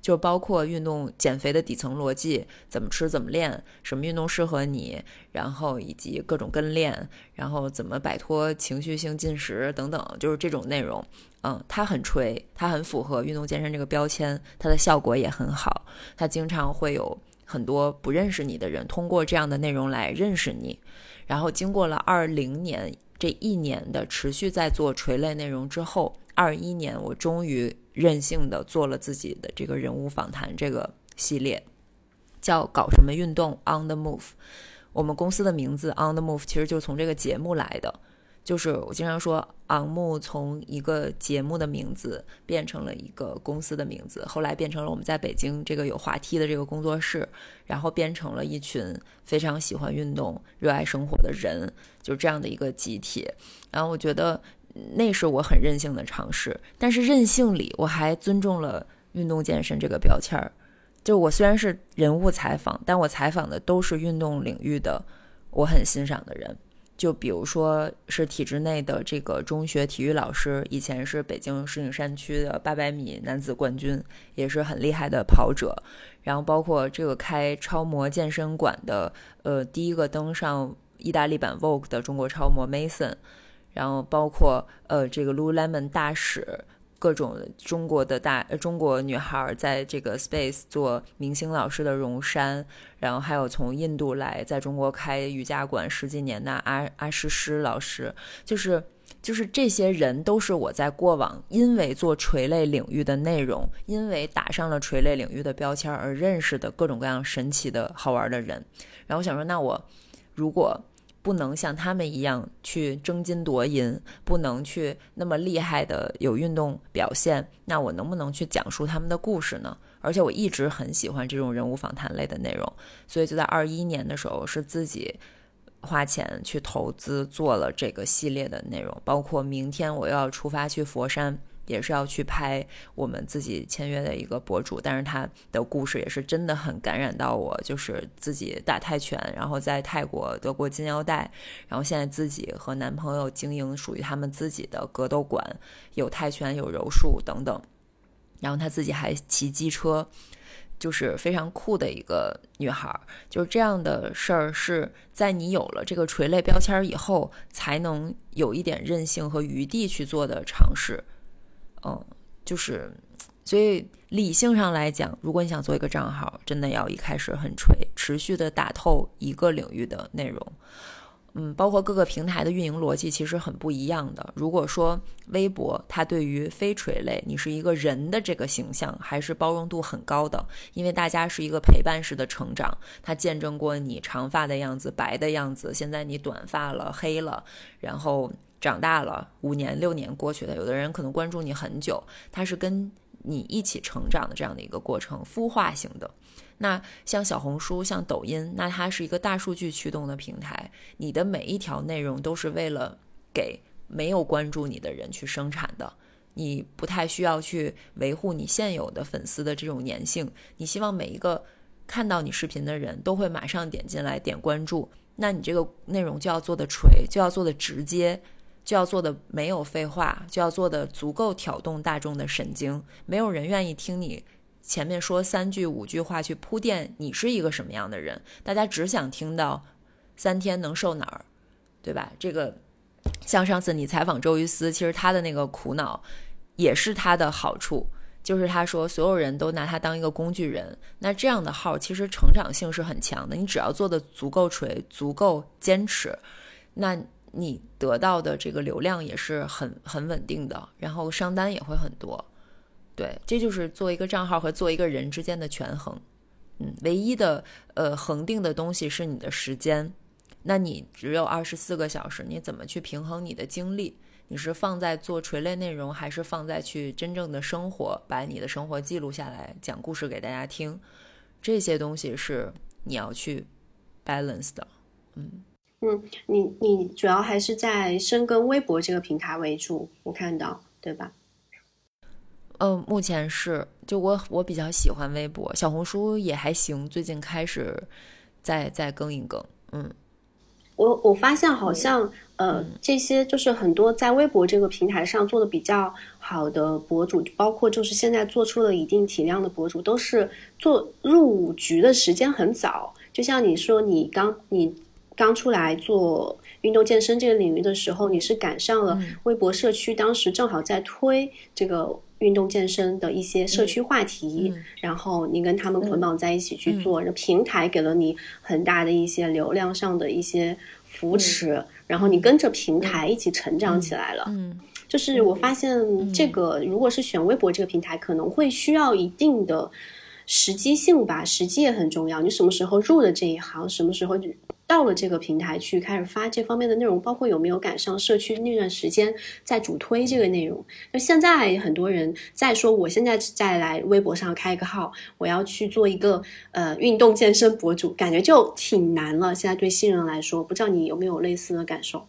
就包括运动减肥的底层逻辑，怎么吃怎么练，什么运动适合你，然后以及各种跟练，然后怎么摆脱情绪性进食等等，就是这种内容。它很吹，它很符合运动健身这个标签，它的效果也很好，它经常会有很多不认识你的人通过这样的内容来认识你。然后经过了20年这1年的持续在做垂类内容之后，21年我终于任性的做了自己的这个人物访谈这个系列，叫搞什么运动 On the Move。 我们公司的名字 On the Move 其实就从这个节目来的，就是我经常说昂木从一个节目的名字变成了一个公司的名字，后来变成了我们在北京这个有滑梯的这个工作室，然后变成了一群非常喜欢运动热爱生活的人，就这样的一个集体。然后我觉得那是我很任性的尝试，但是任性里我还尊重了运动健身这个标签。就我虽然是人物采访，但我采访的都是运动领域的我很欣赏的人，就比如说是体制内的这个中学体育老师，以前是北京石景山区的800米男子冠军，也是很厉害的跑者。然后包括这个开超模健身馆的第一个登上意大利版 Vogue 的中国超模 Mason， 然后包括这个 Lululemon 大使，各种中国女孩在这个 Space 做明星老师的荣山，然后还有从印度来在中国开瑜伽馆10几年的阿诗诗老师，就是这些人都是我在过往因为做垂类领域的内容，因为打上了垂类领域的标签而认识的各种各样神奇的好玩的人。然后我想说，那我如果不能像他们一样去争金夺银，不能去那么厉害的有运动表现，那我能不能去讲述他们的故事呢？而且我一直很喜欢这种人物访谈类的内容，所以就在21年的时候是自己花钱去投资做了这个系列的内容，包括明天我要出发去佛山，也是要去拍我们自己签约的一个博主，但是他的故事也是真的很感染到我，就是自己打泰拳，然后在泰国得过金腰带，然后现在自己和男朋友经营属于他们自己的格斗馆，有泰拳有柔术等等，然后他自己还骑机车，就是非常酷的一个女孩。就是这样的事儿是在你有了这个垂类标签以后才能有一点韧性和余地去做的尝试。就是所以理性上来讲，如果你想做一个账号，真的要一开始很垂，持续的打透一个领域的内容。包括各个平台的运营逻辑其实很不一样的。如果说微博它对于非垂类你是一个人的这个形象还是包容度很高的，因为大家是一个陪伴式的成长，他见证过你长发的样子白的样子，现在你短发了黑了，然后长大了5年6年过去的，有的人可能关注你很久，他是跟你一起成长的这样的一个过程，孵化型的。那像小红书像抖音，那它是一个大数据驱动的平台，你的每一条内容都是为了给没有关注你的人去生产的，你不太需要去维护你现有的粉丝的这种粘性，你希望每一个看到你视频的人都会马上点进来点关注，那你这个内容就要做的垂，就要做的直接，就要做的没有废话，就要做的足够挑动大众的神经。没有人愿意听你前面说3句5句话去铺垫你是一个什么样的人，大家只想听到3天能瘦哪儿，对吧？这个像上次你采访周瑜思，其实他的那个苦恼也是他的好处，就是他说所有人都拿他当一个工具人，那这样的号其实成长性是很强的，你只要做的足够垂足够坚持，那你得到的这个流量也是很稳定的，然后商单也会很多。对，这就是做一个账号和做一个人之间的权衡。唯一的恒定的东西是你的时间，那你只有24个小时，你怎么去平衡你的精力？你是放在做垂类内容，还是放在去真正的生活，把你的生活记录下来，讲故事给大家听？这些东西是你要去 balance 的。 你主要还是在深耕微博这个平台为主，我看到，对吧？ 目前是，就我比较喜欢微博，小红书也还行，最近开始再更一更。 我发现好像这些就是很多在微博这个平台上做的比较好的博主，包括就是现在做出了一定体量的博主，都是入局的时间很早。就像你说你刚出来做运动健身这个领域的时候，你是赶上了微博社区当时正好在推这个运动健身的一些社区话题，然后你跟他们捆绑在一起去做，平台给了你很大的一些流量上的一些扶持，然后你跟着平台一起成长起来了。就是我发现这个如果是选微博这个平台，可能会需要一定的时机性吧，时机也很重要，你什么时候入了这一行，什么时候到了这个平台去开始发这方面的内容，包括有没有赶上社区那段时间在主推这个内容。就现在很多人在说我现在再来微博上开个号，我要去做一个运动健身博主，感觉就挺难了，现在对新人来说。不知道你有没有类似的感受？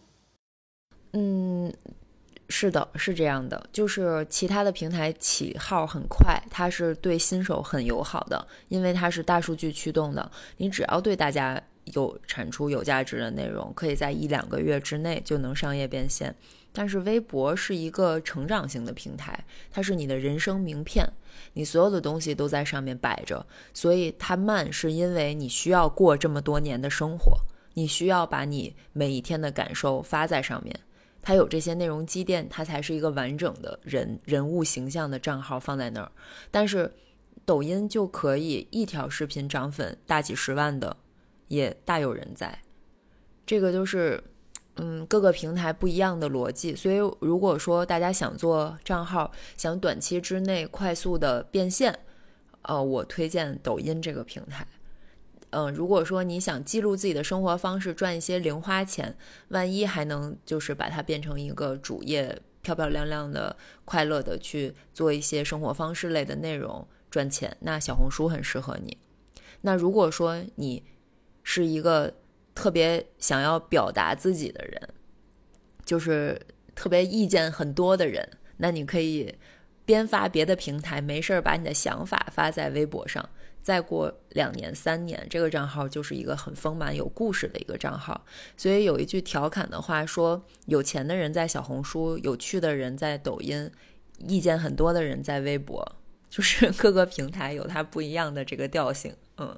是的，是这样的，就是其他的平台起号很快，它是对新手很友好的，因为它是大数据驱动的，你只要对大家有产出有价值的内容，可以在1-2个月之内就能商业变现。但是微博是一个成长型的平台，它是你的人生名片，你所有的东西都在上面摆着，所以它慢是因为你需要过这么多年的生活，你需要把你每一天的感受发在上面，它有这些内容积淀，它才是一个完整的人物形象的账号放在那儿。但是抖音就可以一条视频涨粉大几十万的也大有人在，这个就是各个平台不一样的逻辑。所以如果说大家想做账号，想短期之内快速的变现，我推荐抖音这个平台。如果说你想记录自己的生活方式，赚一些零花钱，万一还能就是把它变成一个主业，漂漂亮亮的快乐的去做一些生活方式类的内容赚钱，那小红书很适合你。那如果说你是一个特别想要表达自己的人，就是特别意见很多的人，那你可以边发别的平台，没事把你的想法发在微博上，再过2年3年，这个账号就是一个很丰满有故事的一个账号。所以有一句调侃的话说，有钱的人在小红书，有趣的人在抖音，意见很多的人在微博，就是各个平台有它不一样的这个调性。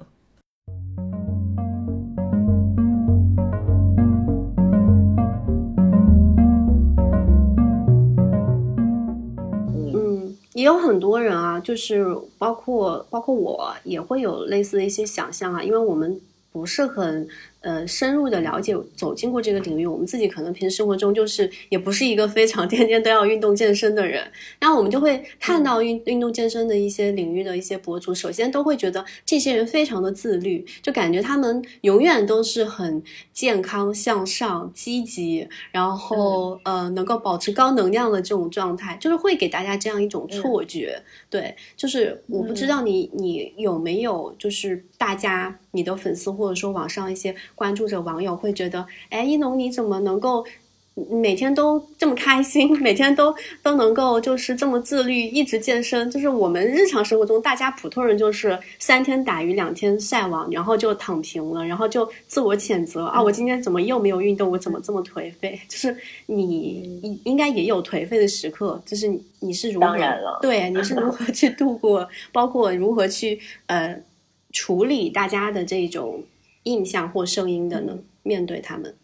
也有很多人啊，就是包括我也会有类似的一些想象啊，因为我们不是很深入的了解走进过这个领域，我们自己可能平时生活中就是也不是一个非常天天都要运动健身的人，然后我们就会看到运动健身的一些领域的一些博主，首先都会觉得这些人非常的自律，就感觉他们永远都是很健康向上积极，然后能够保持高能量的这种状态，就是会给大家这样一种错觉。对，就是我不知道你有没有就是大家你的粉丝或者说网上一些关注者网友会觉得，哎，一农你怎么能够每天都这么开心，每天都能够就是这么自律，一直健身。就是我们日常生活中大家普通人就是3天打鱼2天晒网，然后就躺平了，然后就自我谴责啊，我今天怎么又没有运动，我怎么这么颓废。就是你应该也有颓废的时刻，就是你是如何， 当然了， 对，你是如何去度过包括如何去处理大家的这种印象或声音的呢？面对他们。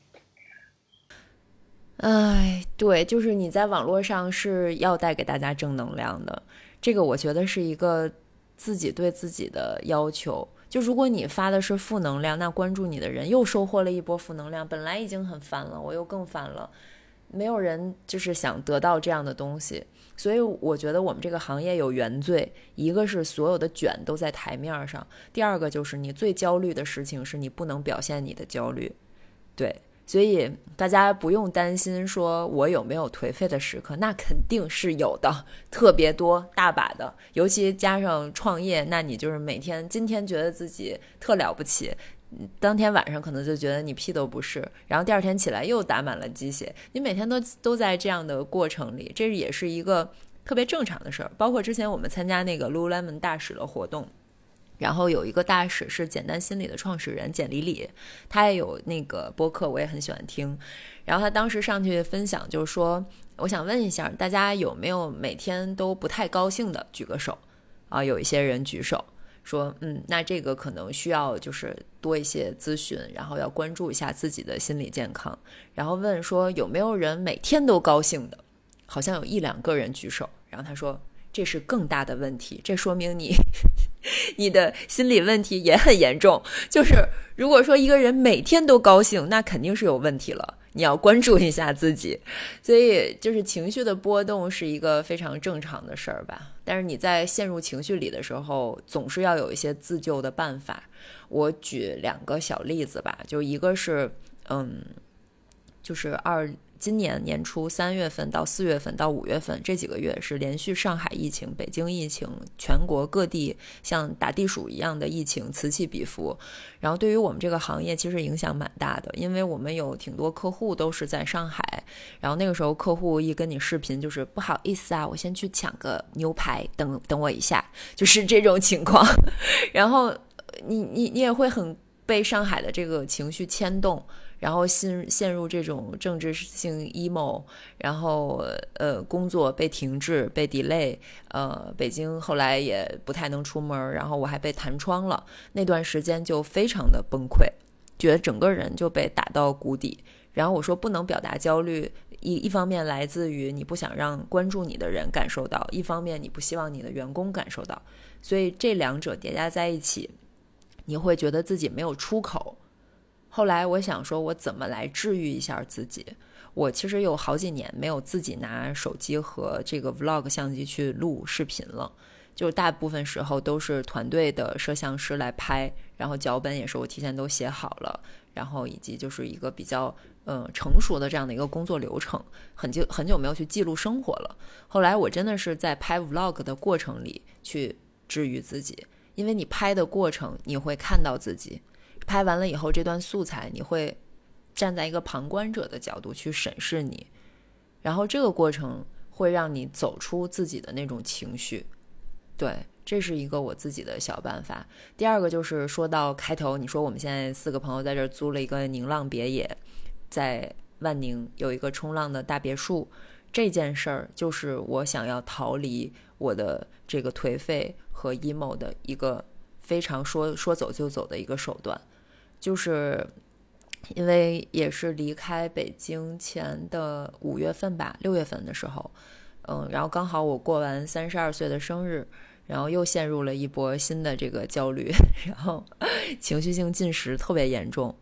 对，就是你在网络上是要带给大家正能量的，这个我觉得是一个自己对自己的要求。就如果你发的是负能量，那关注你的人又收获了一波负能量，本来已经很烦了，我又更烦了，没有人就是想得到这样的东西。所以我觉得我们这个行业有原罪，一个是所有的卷都在台面上，第二个就是你最焦虑的事情是你不能表现你的焦虑。对，所以大家不用担心说我有没有颓废的时刻，那肯定是有的，特别多，大把的。尤其加上创业，那你就是每天今天觉得自己特了不起，当天晚上可能就觉得你屁都不是，然后第二天起来又打满了鸡血，你每天都在这样的过程里，这也是一个特别正常的事儿。包括之前我们参加那个 Lululemon 大使的活动， 然后有一个大使是简单心理的创始人简里里，他也有那个播客，我也很喜欢听。然后他当时上去分享，就是说我想问一下大家有没有每天都不太高兴的，举个手啊。有一些人举手说那这个可能需要就是多一些咨询，然后要关注一下自己的心理健康。然后问说有没有人每天都高兴的，好像有1-2个人举手。然后他说这是更大的问题，这说明你的心理问题也很严重。就是如果说一个人每天都高兴，那肯定是有问题了，你要关注一下自己。所以就是情绪的波动是一个非常正常的事儿吧，但是你在陷入情绪里的时候总是要有一些自救的办法。我举2个小例子吧，就一个是就是今年年初3月份到4月份到5月份这几个月是连续上海疫情、北京疫情，全国各地像打地鼠一样的疫情此起彼伏。然后对于我们这个行业其实影响蛮大的，因为我们有挺多客户都是在上海，然后那个时候客户一跟你视频就是不好意思啊，我先去抢个牛排，等我一下，就是这种情况。然后你也会很被上海的这个情绪牵动，然后陷入这种政治性 emo， 然后工作被停滞被 delay， 北京后来也不太能出门，然后我还被弹窗了，那段时间就非常的崩溃，觉得整个人就被打到谷底。然后我说不能表达焦虑，一方面来自于你不想让关注你的人感受到，一方面你不希望你的员工感受到，所以这2者叠加在一起，你会觉得自己没有出口。后来我想说我怎么来治愈一下自己，我其实有好几年没有自己拿手机和这个 vlog 相机去录视频了，就大部分时候都是团队的摄像师来拍，然后脚本也是我提前都写好了，然后以及就是一个比较成熟的这样的一个工作流程，很久没有去记录生活了。后来我真的是在拍 vlog 的过程里去治愈自己，因为你拍的过程你会看到自己，拍完了以后这段素材你会站在一个旁观者的角度去审视你，然后这个过程会让你走出自己的那种情绪。对，这是一个我自己的小办法。第2个就是说到开头你说我们现在4个朋友在这儿租了一个宁浪别野，在万宁有一个冲浪的大别墅，这件事儿就是我想要逃离我的这个颓废和 emo 的一个非常说走就走的一个手段。就是因为也是离开北京前的5月份吧，6月份的时候然后刚好我过完32岁的生日，然后又陷入了一波新的这个焦虑，然后情绪性进食特别严重，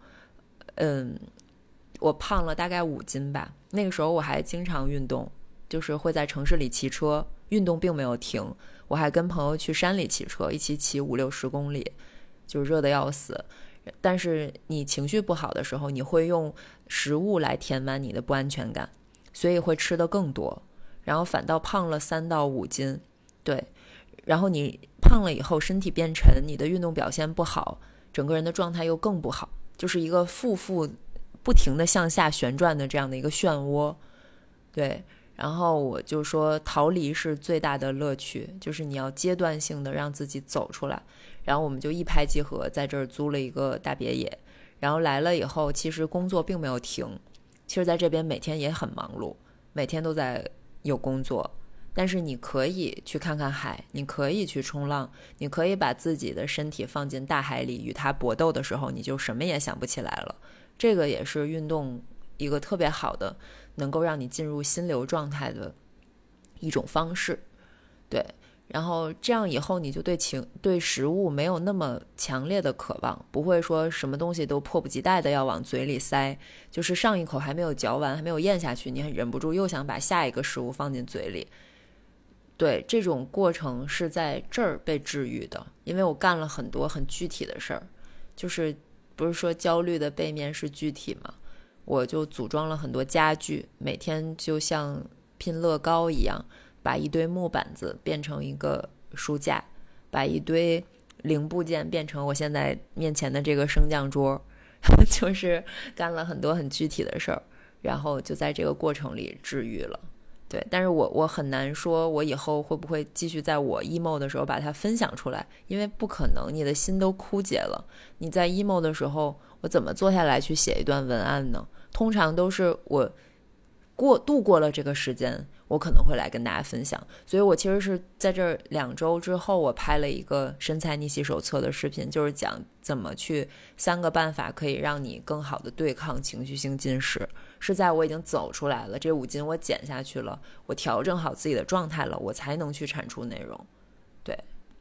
我胖了大概5斤吧。那个时候我还经常运动，就是会在城市里骑车，运动并没有停，我还跟朋友去山里骑车，一起骑5-60公里，就热得要死。但是你情绪不好的时候，你会用食物来填满你的不安全感，所以会吃得更多，然后反倒胖了3到5斤。对，然后你胖了以后身体变沉，你的运动表现不好，整个人的状态又更不好，就是一个不停的向下旋转的这样的一个漩涡。对，然后我就说逃离是最大的乐趣，就是你要阶段性的让自己走出来。然后我们就一拍即合，在这儿租了一个大别野，然后来了以后其实工作并没有停，其实在这边每天也很忙碌，每天都在有工作，但是你可以去看看海，你可以去冲浪，你可以把自己的身体放进大海里与它搏斗的时候，你就什么也想不起来了。这个也是运动一个特别好的能够让你进入心流状态的一种方式。对，然后这样以后你就对食物没有那么强烈的渴望，不会说什么东西都迫不及待的要往嘴里塞，就是上一口还没有嚼完，还没有咽下去，你忍不住又想把下一个食物放进嘴里。对，这种过程是在这儿被治愈的，因为我干了很多很具体的事儿，就是不是说焦虑的背面是具体吗？我就组装了很多家具，每天就像拼乐高一样，把一堆木板子变成一个书架，把一堆零部件变成我现在面前的这个升降桌，就是干了很多很具体的事儿，然后就在这个过程里治愈了。 对，但是我很难说我以后会不会继续在我 emo 的时候把它分享出来，因为不可能，你的心都枯竭了，你在 emo 的时候我怎么坐下来去写一段文案呢？通常都是我度过了这个时间，我可能会来跟大家分享。所以我其实是在这2周之后，我拍了一个身材逆袭手册的视频，就是讲怎么去3个办法可以让你更好的对抗情绪性进食，是在我已经走出来了，这5斤我减下去了，我调整好自己的状态了，我才能去产出内容。对，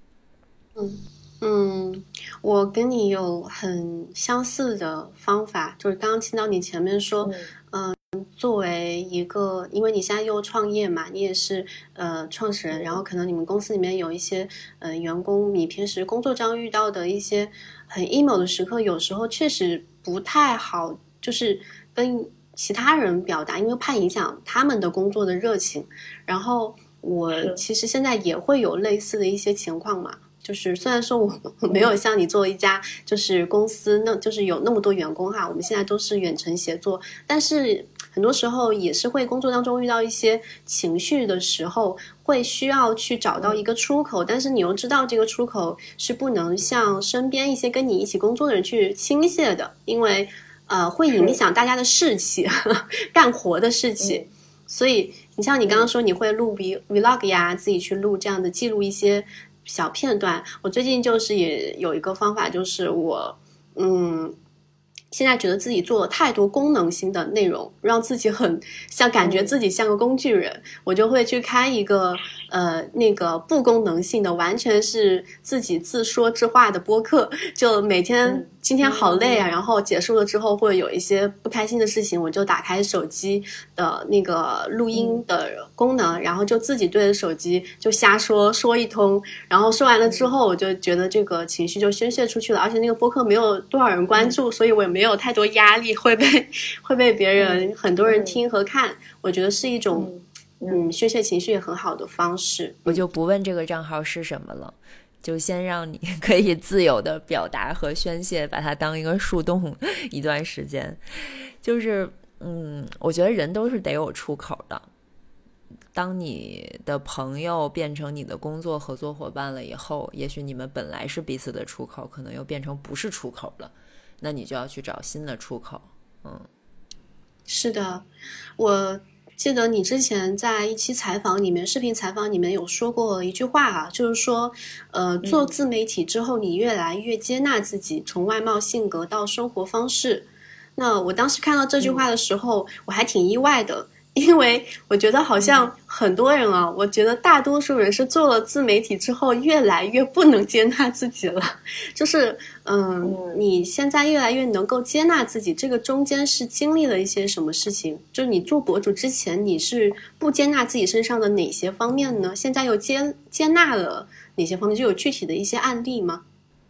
我跟你有很相似的方法，就是刚刚听到你前面说，作为一个，因为你现在又创业嘛，你也是创始人，然后可能你们公司里面有一些员工，你平时工作中遇到的一些很 emo 的时刻，有时候确实不太好，就是跟其他人表达，因为怕影响他们的工作的热情。然后我其实现在也会有类似的一些情况嘛。就是虽然说我没有像你做一家就是公司，那就是有那么多员工哈，我们现在都是远程协作，但是很多时候也是会工作当中遇到一些情绪的时候，会需要去找到一个出口，但是你又知道这个出口是不能向身边一些跟你一起工作的人去倾泻的，因为会影响大家的士气干活的士气。所以你像你刚刚说你会录 vlog 呀，自己去录这样的记录一些小片段。我最近就是也有一个方法，就是我现在觉得自己做了太多功能性的内容，让自己很感觉自己像个工具人，我就会去开一个那个不功能性的，完全是自己自说自话的播客，就每天今天好累啊，然后结束了之后会有一些不开心的事情，我就打开手机的那个录音的功能，然后就自己对着手机就瞎说一通，然后说完了之后我就觉得这个情绪就宣泄出去了，而且那个播客没有多少人关注，所以我也没有太多压力会被别人很多人听和看，我觉得是一种宣泄情绪也很好的方式。 我就不问这个账号是什么了，就先让你可以自由的表达和宣泄，把它当一个树洞一段时间。就是我觉得人都是得有出口的，当你的朋友变成你的工作合作伙伴了以后，也许你们本来是彼此的出口，可能又变成不是出口了，那你就要去找新的出口。 是的，我记得你之前在一期采访里面，视频采访里面有说过一句话啊，就是说做自媒体之后，你越来越接纳自己，从外貌性格到生活方式。那我当时看到这句话的时候，我还挺意外的，因为我觉得好像很多人啊，我觉得大多数人是做了自媒体之后越来越不能接纳自己了。就是你现在越来越能够接纳自己，这个中间是经历了一些什么事情？就是你做博主之前，你是不接纳自己身上的哪些方面呢？现在又接纳了哪些方面？就有具体的一些案例吗？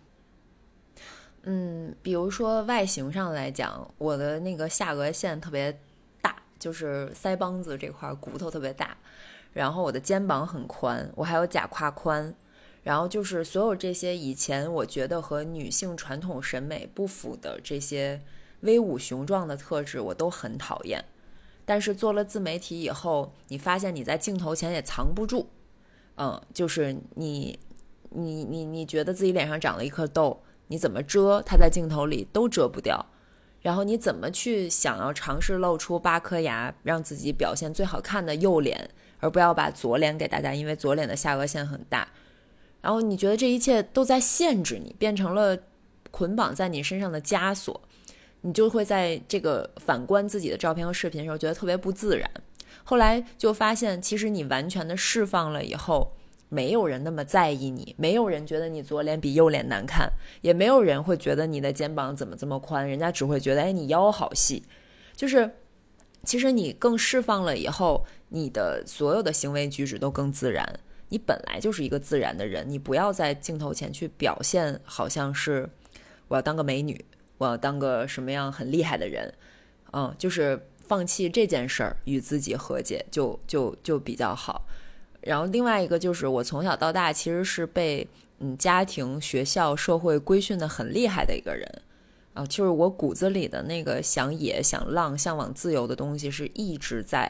比如说外形上来讲，我的那个下颚线特别大，就是腮帮子这块骨头特别大，然后我的肩膀很宽，我还有假胯宽，然后就是所有这些以前我觉得和女性传统审美不符的这些威武雄壮的特质，我都很讨厌。但是做了自媒体以后，你发现你在镜头前也藏不住，就是你觉得自己脸上长了一颗痘，你怎么遮它在镜头里都遮不掉，然后你怎么去想要尝试露出8颗牙，让自己表现最好看的右脸，而不要把左脸给大家，因为左脸的下颚线很大，然后你觉得这一切都在限制你，变成了捆绑在你身上的枷锁，你就会在这个反观自己的照片和视频的时候觉得特别不自然。后来就发现其实你完全的释放了以后，没有人那么在意你，没有人觉得你左脸比右脸难看，也没有人会觉得你的肩膀怎么这么宽，人家只会觉得你腰好细。就是其实你更释放了以后，你的所有的行为举止都更自然，你本来就是一个自然的人，你不要在镜头前去表现好像是我要当个美女，我要当个什么样很厉害的人，就是放弃这件事儿，与自己和解就比较好。然后另外一个就是我从小到大其实是被家庭、学校、社会规训的很厉害的一个人就是我骨子里的那个想野、想浪、向往自由的东西是一直在，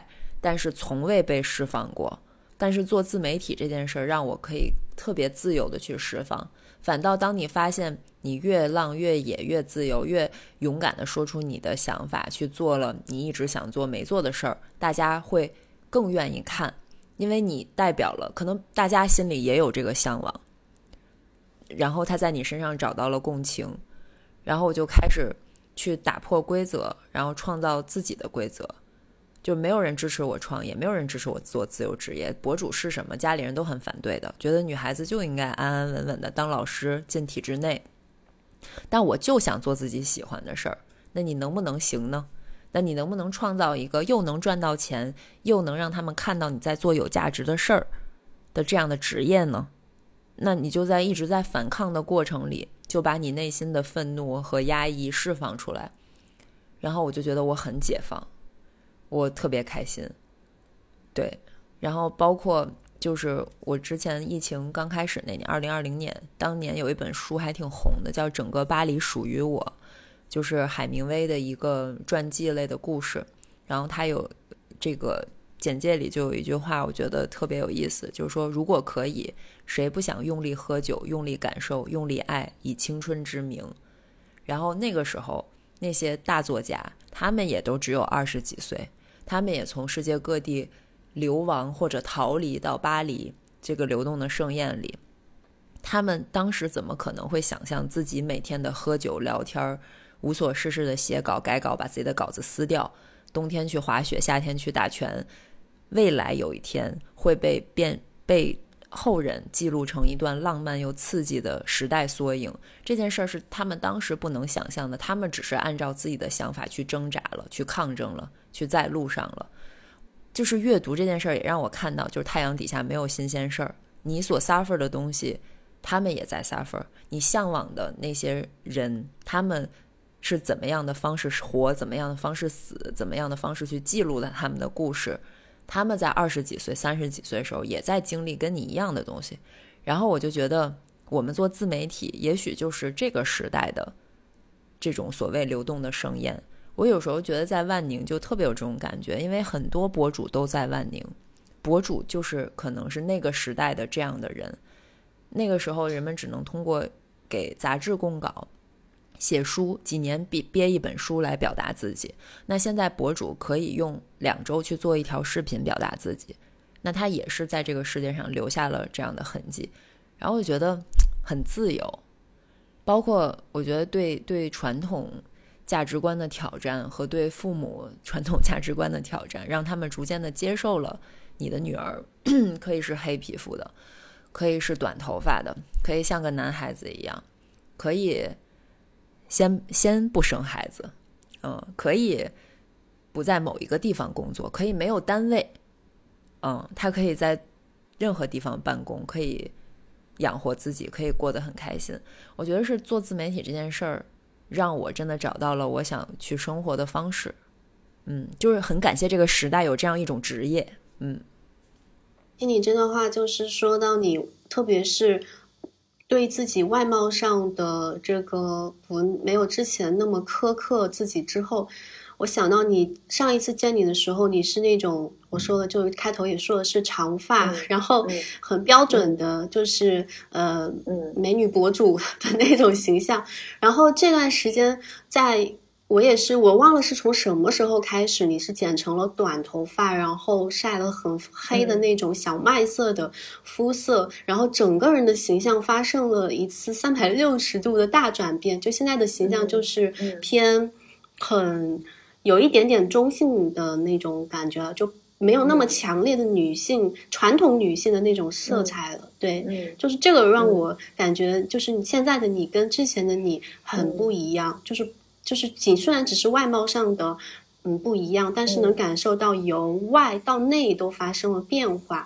但是从未被释放过。但是做自媒体这件事让我可以特别自由的去释放，反倒当你发现你越浪越野越自由，越勇敢的说出你的想法，去做了你一直想做没做的事儿，大家会更愿意看，因为你代表了可能大家心里也有这个向往，然后他在你身上找到了共情，然后我就开始去打破规则，然后创造自己的规则。就没有人支持我创业，没有人支持我做自由职业，博主是什么家里人都很反对的，觉得女孩子就应该安安稳稳的当老师进体制内。但我就想做自己喜欢的事儿，那你能不能行呢？那你能不能创造一个又能赚到钱又能让他们看到你在做有价值的事儿的这样的职业呢？那你就在一直在反抗的过程里，就把你内心的愤怒和压抑释放出来，然后我就觉得我很解放，我特别开心。对，然后包括就是我之前疫情刚开始那年2020年，当年有一本书还挺红的，叫《整个巴黎属于我》，就是海明威的一个传记类的故事。然后他有这个简介里就有一句话我觉得特别有意思，就是说如果可以，谁不想用力喝酒，用力感受，用力爱，以青春之名。然后那个时候那些大作家他们也都只有20几岁，他们也从世界各地流亡或者逃离到巴黎这个流动的盛宴里，他们当时怎么可能会想象自己每天的喝酒聊天，无所事事的写稿改稿，把自己的稿子撕掉，冬天去滑雪，夏天去打拳，未来有一天会被后人记录成一段浪漫又刺激的时代缩影。这件事是他们当时不能想象的，他们只是按照自己的想法去挣扎了，去抗争了，去在路上了。就是阅读这件事也让我看到，就是太阳底下没有新鲜事儿，你所 suffer 的东西他们也在 suffer， 你向往的那些人他们是怎么样的方式活，怎么样的方式死，怎么样的方式去记录了他们的故事，他们在20几岁30几岁的时候也在经历跟你一样的东西。然后我就觉得我们做自媒体也许就是这个时代的这种所谓流动的盛宴。我有时候觉得在万宁就特别有这种感觉，因为很多博主都在万宁，博主就是可能是那个时代的这样的人。那个时候人们只能通过给杂志供稿写书，几年憋一本书来表达自己。那现在博主可以用2周去做一条视频表达自己，那他也是在这个世界上留下了这样的痕迹。然后我觉得很自由，包括我觉得对传统价值观的挑战和对父母传统价值观的挑战，让他们逐渐的接受了你的女儿可以是黑皮肤的，可以是短头发的，可以像个男孩子一样，可以先不生孩子，可以不在某一个地方工作，可以没有单位，他可以在任何地方办公，可以养活自己，可以过得很开心。我觉得是做自媒体这件事儿让我真的找到了我想去生活的方式。就是很感谢这个时代有这样一种职业。 听你这段话，就是说到你特别是对自己外貌上的这个没有之前那么苛刻自己之后，我想到你上一次见你的时候，你是那种我说的就开头也说的是长发，然后很标准的就是美女博主的那种形象。然后这段时间我忘了是从什么时候开始，你是剪成了短头发，然后晒了很黑的那种小麦色的肤色，然后整个人的形象发生了一次360度的大转变。就现在的形象就是偏很有一点点中性的那种感觉，就没有那么强烈的女性传统女性的那种色彩了。对，就是这个让我感觉就是你现在的你跟之前的你很不一样，就是虽然只是外貌上的不一样，但是能感受到由外到内都发生了变化。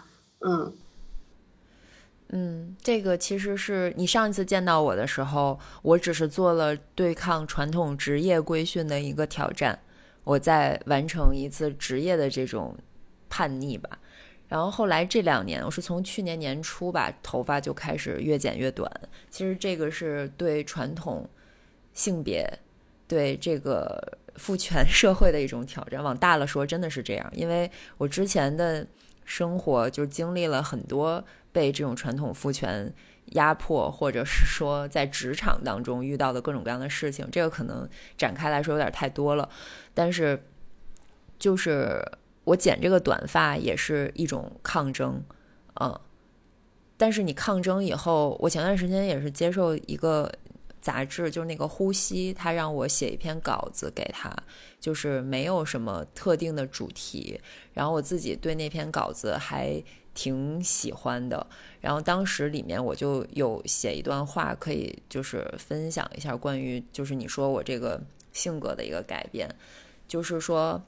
这个其实是你上一次见到我的时候，我只是做了对抗传统职业规训的一个挑战，我在完成一次职业的这种叛逆吧。然后后来这2年，我是从去年年初吧，头发就开始越剪越短。其实这个是对传统性别对这个父权社会的一种挑战。往大了说真的是这样，因为我之前的生活就经历了很多被这种传统父权压迫，或者是说在职场当中遇到的各种各样的事情，这个可能展开来说有点太多了。但是就是我剪这个短发也是一种抗争，但是你抗争以后，我前段时间也是接受一个杂志，就是那个呼吸，他让我写一篇稿子给他，就是没有什么特定的主题，然后我自己对那篇稿子还挺喜欢的，然后当时里面我就有写一段话，可以就是分享一下关于就是你说我这个性格的一个改变，就是说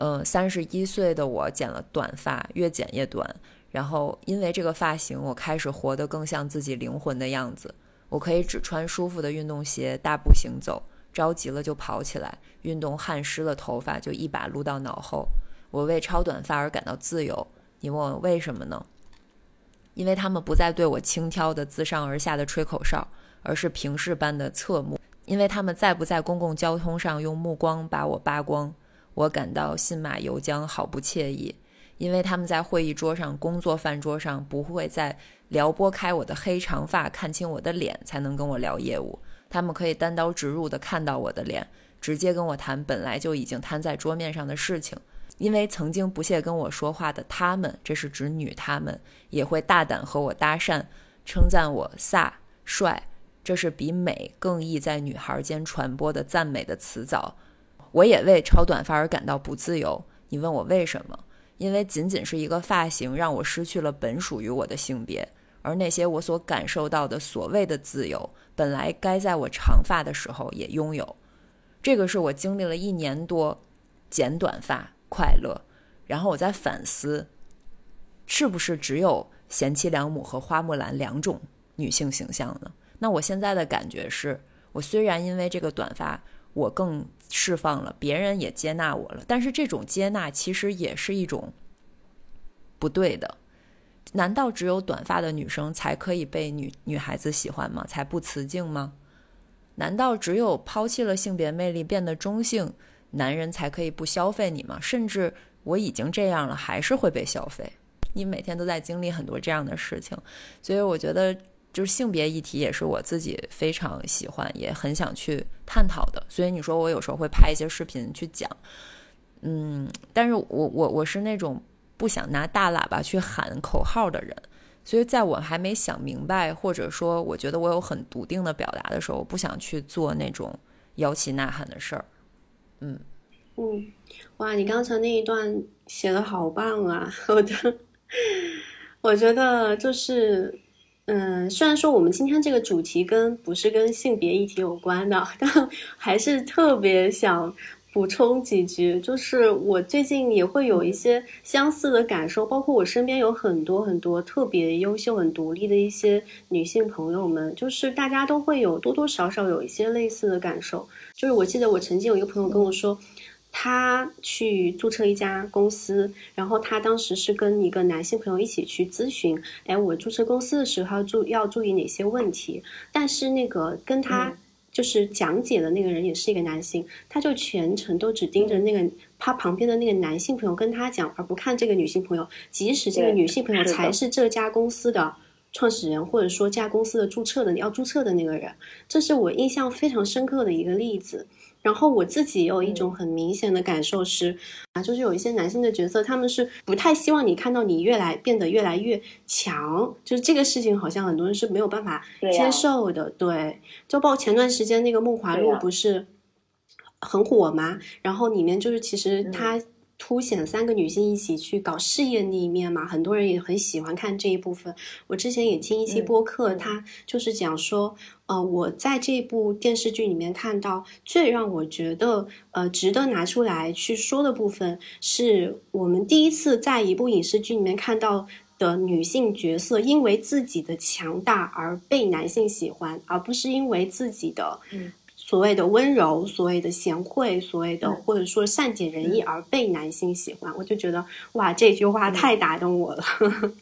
31岁的我剪了短发，越剪越短，然后因为这个发型我开始活得更像自己灵魂的样子，我可以只穿舒服的运动鞋大步行走，着急了就跑起来，运动汗湿了头发就一把撸到脑后，我为超短发而感到自由。你问我为什么呢？因为他们不再对我轻佻的自上而下的吹口哨，而是平视般的侧目，因为他们再不在公共交通上用目光把我扒光，我感到信马由缰，好不惬意。因为他们在会议桌上、工作饭桌上不会再撩拨开我的黑长发，看清我的脸才能跟我聊业务，他们可以单刀直入地看到我的脸，直接跟我谈本来就已经摊在桌面上的事情。因为曾经不屑跟我说话的他们，这是指女他们，也会大胆和我搭讪，称赞我飒帅，这是比美更易在女孩间传播的赞美的词藻。我也为超短发而感到不自由，你问我为什么？因为仅仅是一个发型让我失去了本属于我的性别，而那些我所感受到的所谓的自由，本来该在我长发的时候也拥有。这个是我经历了1年多剪短发快乐，然后我在反思，是不是只有贤妻良母和花木兰2种女性形象呢？那我现在的感觉是，我虽然因为这个短发我更释放了，别人也接纳我了，但是这种接纳其实也是一种不对的。难道只有短发的女生才可以被女孩子喜欢吗？才不雌竞吗？难道只有抛弃了性别魅力变得中性，男人才可以不消费你吗？甚至我已经这样了还是会被消费。你每天都在经历很多这样的事情，所以我觉得就是性别议题也是我自己非常喜欢也很想去探讨的，所以你说我有时候会拍一些视频去讲，但是我是那种不想拿大喇叭去喊口号的人，所以在我还没想明白，或者说我觉得我有很笃定的表达的时候，我不想去做那种摇旗呐喊的事儿。 哇，你刚才那一段写得好棒啊！我觉得就是虽然说我们今天这个主题不是跟性别议题有关的，但还是特别想补充几句。就是我最近也会有一些相似的感受，包括我身边有很多很多特别优秀很独立的一些女性朋友们，就是大家都会有多多少少有一些类似的感受。就是我记得我曾经有一个朋友跟我说，他去注册一家公司，然后他当时是跟一个男性朋友一起去咨询，我注册公司的时候要注意哪些问题，但是那个跟他就是讲解的那个人也是一个男性，他就全程都只盯着那个他旁边的那个男性朋友跟他讲，而不看这个女性朋友，即使这个女性朋友才是这家公司的创始人，或者说这家公司的要注册的那个人。这是我印象非常深刻的一个例子。然后我自己也有一种很明显的感受是就是有一些男性的角色，他们是不太希望你看到你变得越来越强，就是这个事情好像很多人是没有办法接受的。 对，就包括前段时间那个梦华录不是很火吗？然后里面就是其实他凸显3个女性一起去搞事业那一面嘛，很多人也很喜欢看这一部分。我之前也听一期播客，他就是讲说我在这部电视剧里面看到最让我觉得值得拿出来去说的部分，是我们第一次在一部影视剧里面看到的女性角色因为自己的强大而被男性喜欢，而不是因为自己的所谓的温柔，所谓的贤惠，所谓的或者说善解人意而被男性喜欢。我就觉得哇，这句话太打动我了。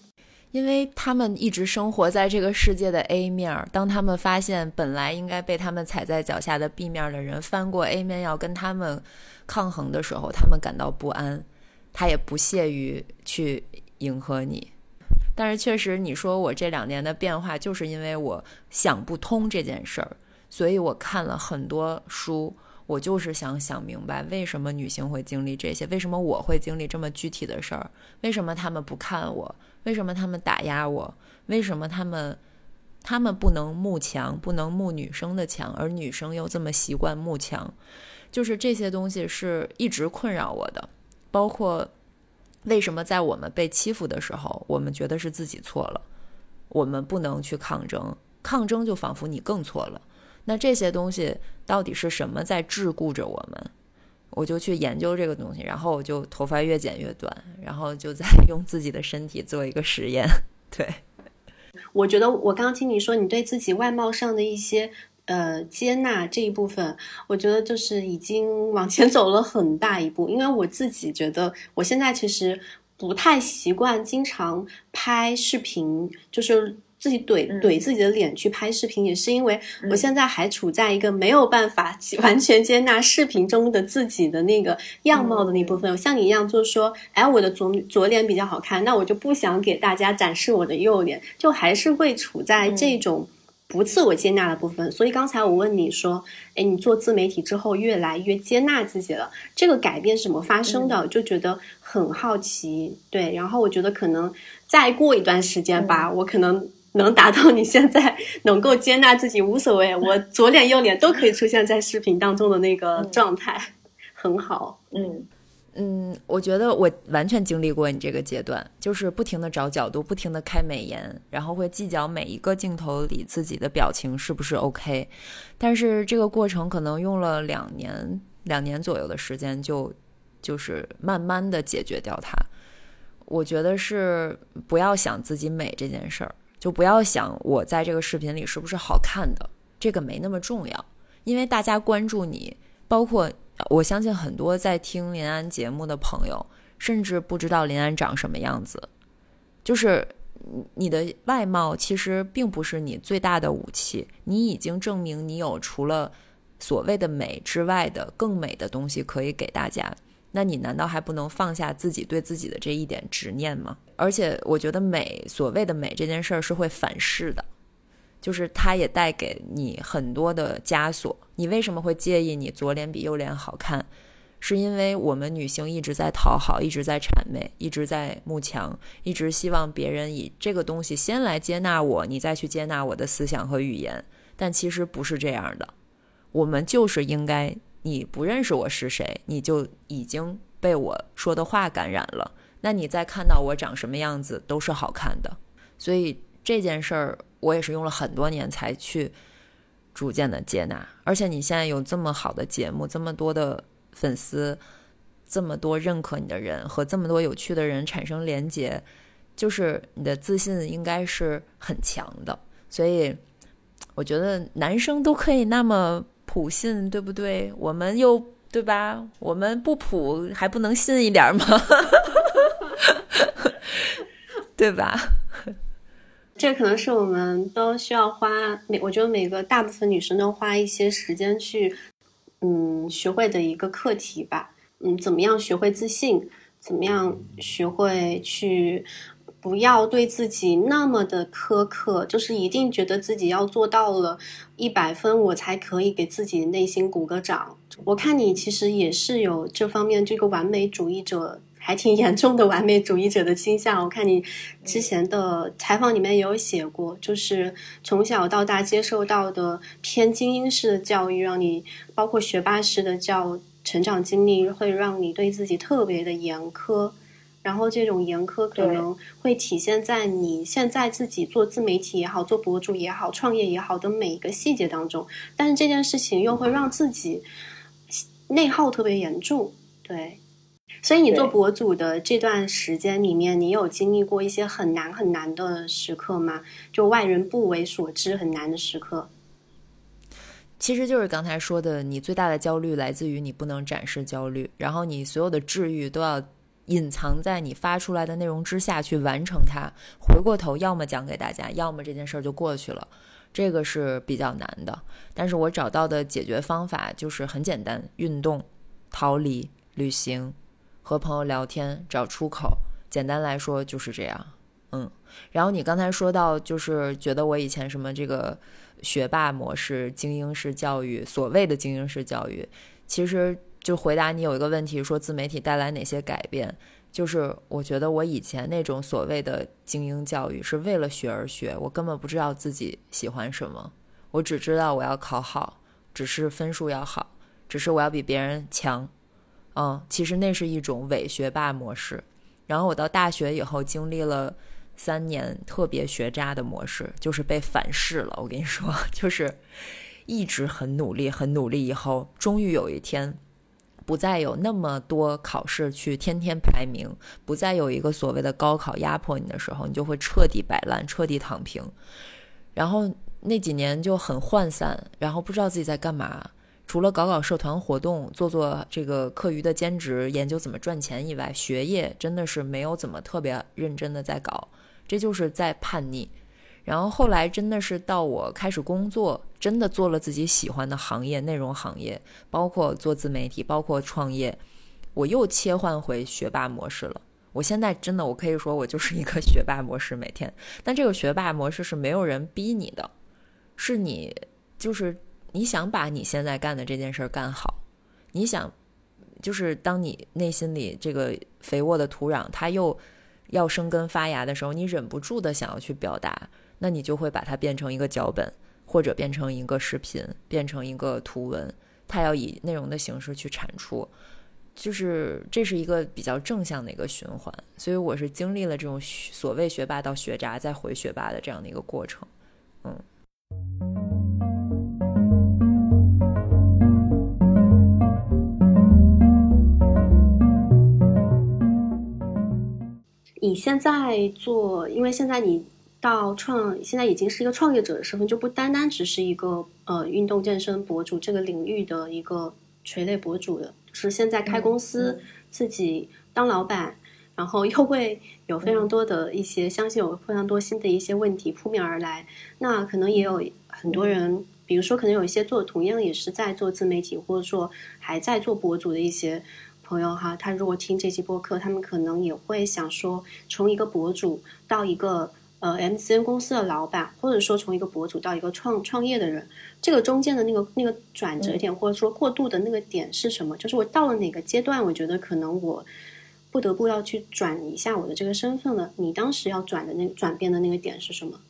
因为他们一直生活在这个世界的 A 面，当他们发现本来应该被他们踩在脚下的 B 面的人翻过 A 面要跟他们抗衡的时候，他们感到不安，他也不屑于去迎合你。但是确实你说我这2年的变化，就是因为我想不通这件事儿，所以我看了很多书，我就是想明白为什么女性会经历这些，为什么我会经历这么具体的事儿，为什么他们不看我，为什么他们打压我，为什么他们不能慕强，不能慕女生的强，而女生又这么习惯慕强。就是这些东西是一直困扰我的，包括为什么在我们被欺负的时候，我们觉得是自己错了，我们不能去抗争，抗争就仿佛你更错了。那这些东西到底是什么在桎梏着我们？我就去研究这个东西，然后我就头发越剪越短，然后就在用自己的身体做一个实验。对， 我觉得我刚刚听你说你对自己外貌上的一些接纳这一部分，我觉得就是已经往前走了很大一步。因为我自己觉得我现在其实不太习惯经常拍视频，就是自己怼自己的脸去拍视频，也是因为我现在还处在一个没有办法完全接纳视频中的自己的那个样貌的那部分。像你一样就是说，哎，我的左脸比较好看，那我就不想给大家展示我的右脸，就还是会处在这种不自我接纳的部分。所以刚才我问你说，哎，你做自媒体之后越来越接纳自己了，这个改变是怎么发生的？就觉得很好奇。对，然后我觉得可能再过一段时间吧，我可能能达到你现在能够接纳自己无所谓，我左脸右脸都可以出现在视频当中的那个状态，很好。 我觉得我完全经历过你这个阶段，就是不停地找角度，不停地开美颜，然后会计较每一个镜头里自己的表情是不是 OK。 但是这个过程可能用了2年左右的时间，就是慢慢的解决掉它。我觉得是不要想自己美这件事儿，就不要想我在这个视频里是不是好看的，这个没那么重要。因为大家关注你，包括我相信很多在听林安节目的朋友甚至不知道林安长什么样子，就是你的外貌其实并不是你最大的武器，你已经证明你有除了所谓的美之外的更美的东西可以给大家，那你难道还不能放下自己对自己的这一点执念吗？而且我觉得美，所谓的美这件事儿是会反噬的，就是它也带给你很多的枷锁。你为什么会介意你左脸比右脸好看？是因为我们女性一直在讨好，一直在谄媚，一直在慕强，一直希望别人以这个东西先来接纳我，你再去接纳我的思想和语言。但其实不是这样的，我们就是应该，你不认识我是谁，你就已经被我说的话感染了，那你再看到我长什么样子都是好看的。所以这件事儿我也是用了很多年才去逐渐的接纳。而且你现在有这么好的节目，这么多的粉丝，这么多认可你的人，和这么多有趣的人产生连结，就是你的自信应该是很强的。所以我觉得男生都可以那么普信，对不对？我们又对吧？我们不普还不能信一点吗？对吧？ 这可能是我们都需要我觉得每个大部分女生都花一些时间去学会的一个课题吧。怎么样学会自信，怎么样学会去不要对自己那么的苛刻，就是一定觉得自己要做到了100分我才可以给自己内心鼓个掌。我看你其实也是有这方面这个完美主义者，还挺严重的完美主义者的倾向。我看你之前的采访里面也有写过，就是从小到大接受到的偏精英式的教育，让你包括学霸式的成长经历，会让你对自己特别的严苛。然后这种严苛可能会体现在你现在自己做自媒体也好，做博主也好，创业也好的每一个细节当中。但是这件事情又会让自己内耗特别严重。对，所以你做博主的这段时间里面，你有经历过一些很难很难的时刻吗？就外人不为所知很难的时刻。 其实就是刚才说的，你最大的焦虑来自于你不能展示焦虑，然后你所有的治愈都要隐藏在你发出来的内容之下去完成它，回过头要么讲给大家，要么这件事就过去了，这个是比较难的。但是我找到的解决方法就是很简单，运动、逃离、旅行、和朋友聊天，找出口，简单来说就是这样。然后你刚才说到就是觉得我以前什么这个学霸模式、精英式教育，所谓的精英式教育，其实就回答你有一个问题，说自媒体带来哪些改变，就是我觉得我以前那种所谓的精英教育是为了学而学，我根本不知道自己喜欢什么，我只知道我要考好，只是分数要好，只是我要比别人强。其实那是一种伪学霸模式。然后我到大学以后经历了3年特别学渣的模式，就是被反噬了。我跟你说，就是一直很努力很努力以后，终于有一天不再有那么多考试去天天排名，不再有一个所谓的高考压迫你的时候，你就会彻底摆烂，彻底躺平。然后那几年就很涣散，然后不知道自己在干嘛，除了搞社团活动，做这个课余的兼职，研究怎么赚钱以外，学业真的是没有怎么特别认真的在搞，这就是在叛逆。然后后来真的是到我开始工作，真的做了自己喜欢的行业，内容行业，包括做自媒体，包括创业，我又切换回学霸模式了。我现在真的，我可以说我就是一个学霸模式每天，但这个学霸模式是没有人逼你的，是你就是你想把你现在干的这件事干好，你想就是当你内心里这个肥沃的土壤它又要生根发芽的时候，你忍不住的想要去表达，那你就会把它变成一个脚本，或者变成一个视频，变成一个图文，它要以内容的形式去产出，就是这是一个比较正向的一个循环。所以我是经历了这种所谓学霸到学渣再回学霸的这样的一个过程。 你现在做，因为现在你现在已经是一个创业者的身份，就不单单只是一个运动健身博主这个领域的一个垂类博主的，是现在开公司，自己当老板，然后又会有非常多的一些，相信有非常多新的一些问题扑面而来。那可能也有很多人，比如说可能有一些同样也是在做自媒体，或者说还在做博主的一些朋友哈，他如果听这期播客，他们可能也会想说，从一个博主到一个MCN 公司的老板，或者说从一个博主到一个创业的人，这个中间的那个转折点，或者说过渡的那个点是什么？就是我到了哪个阶段，我觉得可能我不得不要去转一下我的这个身份了。你当时要转变的那个点是什么？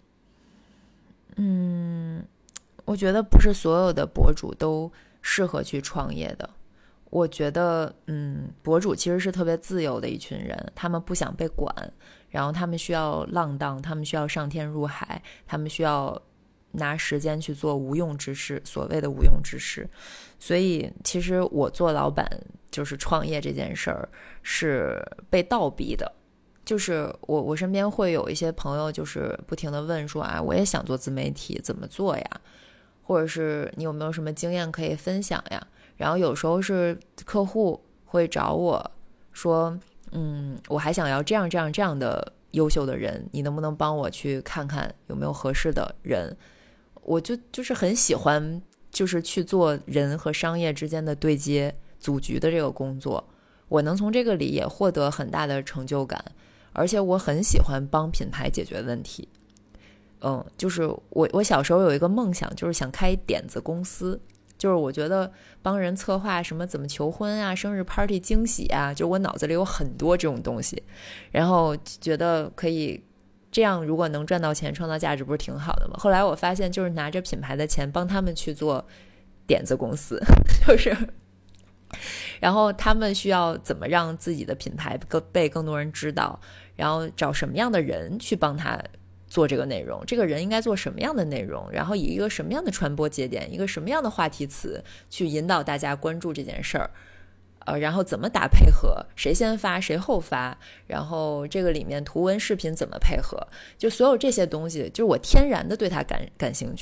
我觉得不是所有的博主都适合去创业的。我觉得博主其实是特别自由的一群人，他们不想被管，然后他们需要浪荡，他们需要上天入海，他们需要拿时间去做无用之事，所谓的无用之事。所以其实我做老板就是创业这件事儿是被倒逼的，就是我身边会有一些朋友就是不停地问说我也想做自媒体，怎么做呀？或者是你有没有什么经验可以分享呀？然后有时候是客户会找我说我还想要这样的优秀的人，你能不能帮我去看看有没有合适的人？我就是很喜欢就是去做人和商业之间的对接组局的这个工作，我能从这个里也获得很大的成就感，而且我很喜欢帮品牌解决问题。就是我小时候有一个梦想，就是想开点子公司，就是我觉得帮人策划什么怎么求婚啊、生日 party 惊喜啊，就我脑子里有很多这种东西，然后觉得可以这样，如果能赚到钱创造价值不是挺好的吗？后来我发现就是拿着品牌的钱帮他们去做点子公司，就是然后他们需要怎么让自己的品牌被更多人知道，然后找什么样的人去帮他做这个内容，这个人应该做什么样的内容，然后以一个什么样的传播节点，一个什么样的话题词去引导大家关注这件事儿，然后怎么打配合，谁先发谁后发，然后这个里面图文视频怎么配合，就所有这些东西就是我天然的对它感兴趣，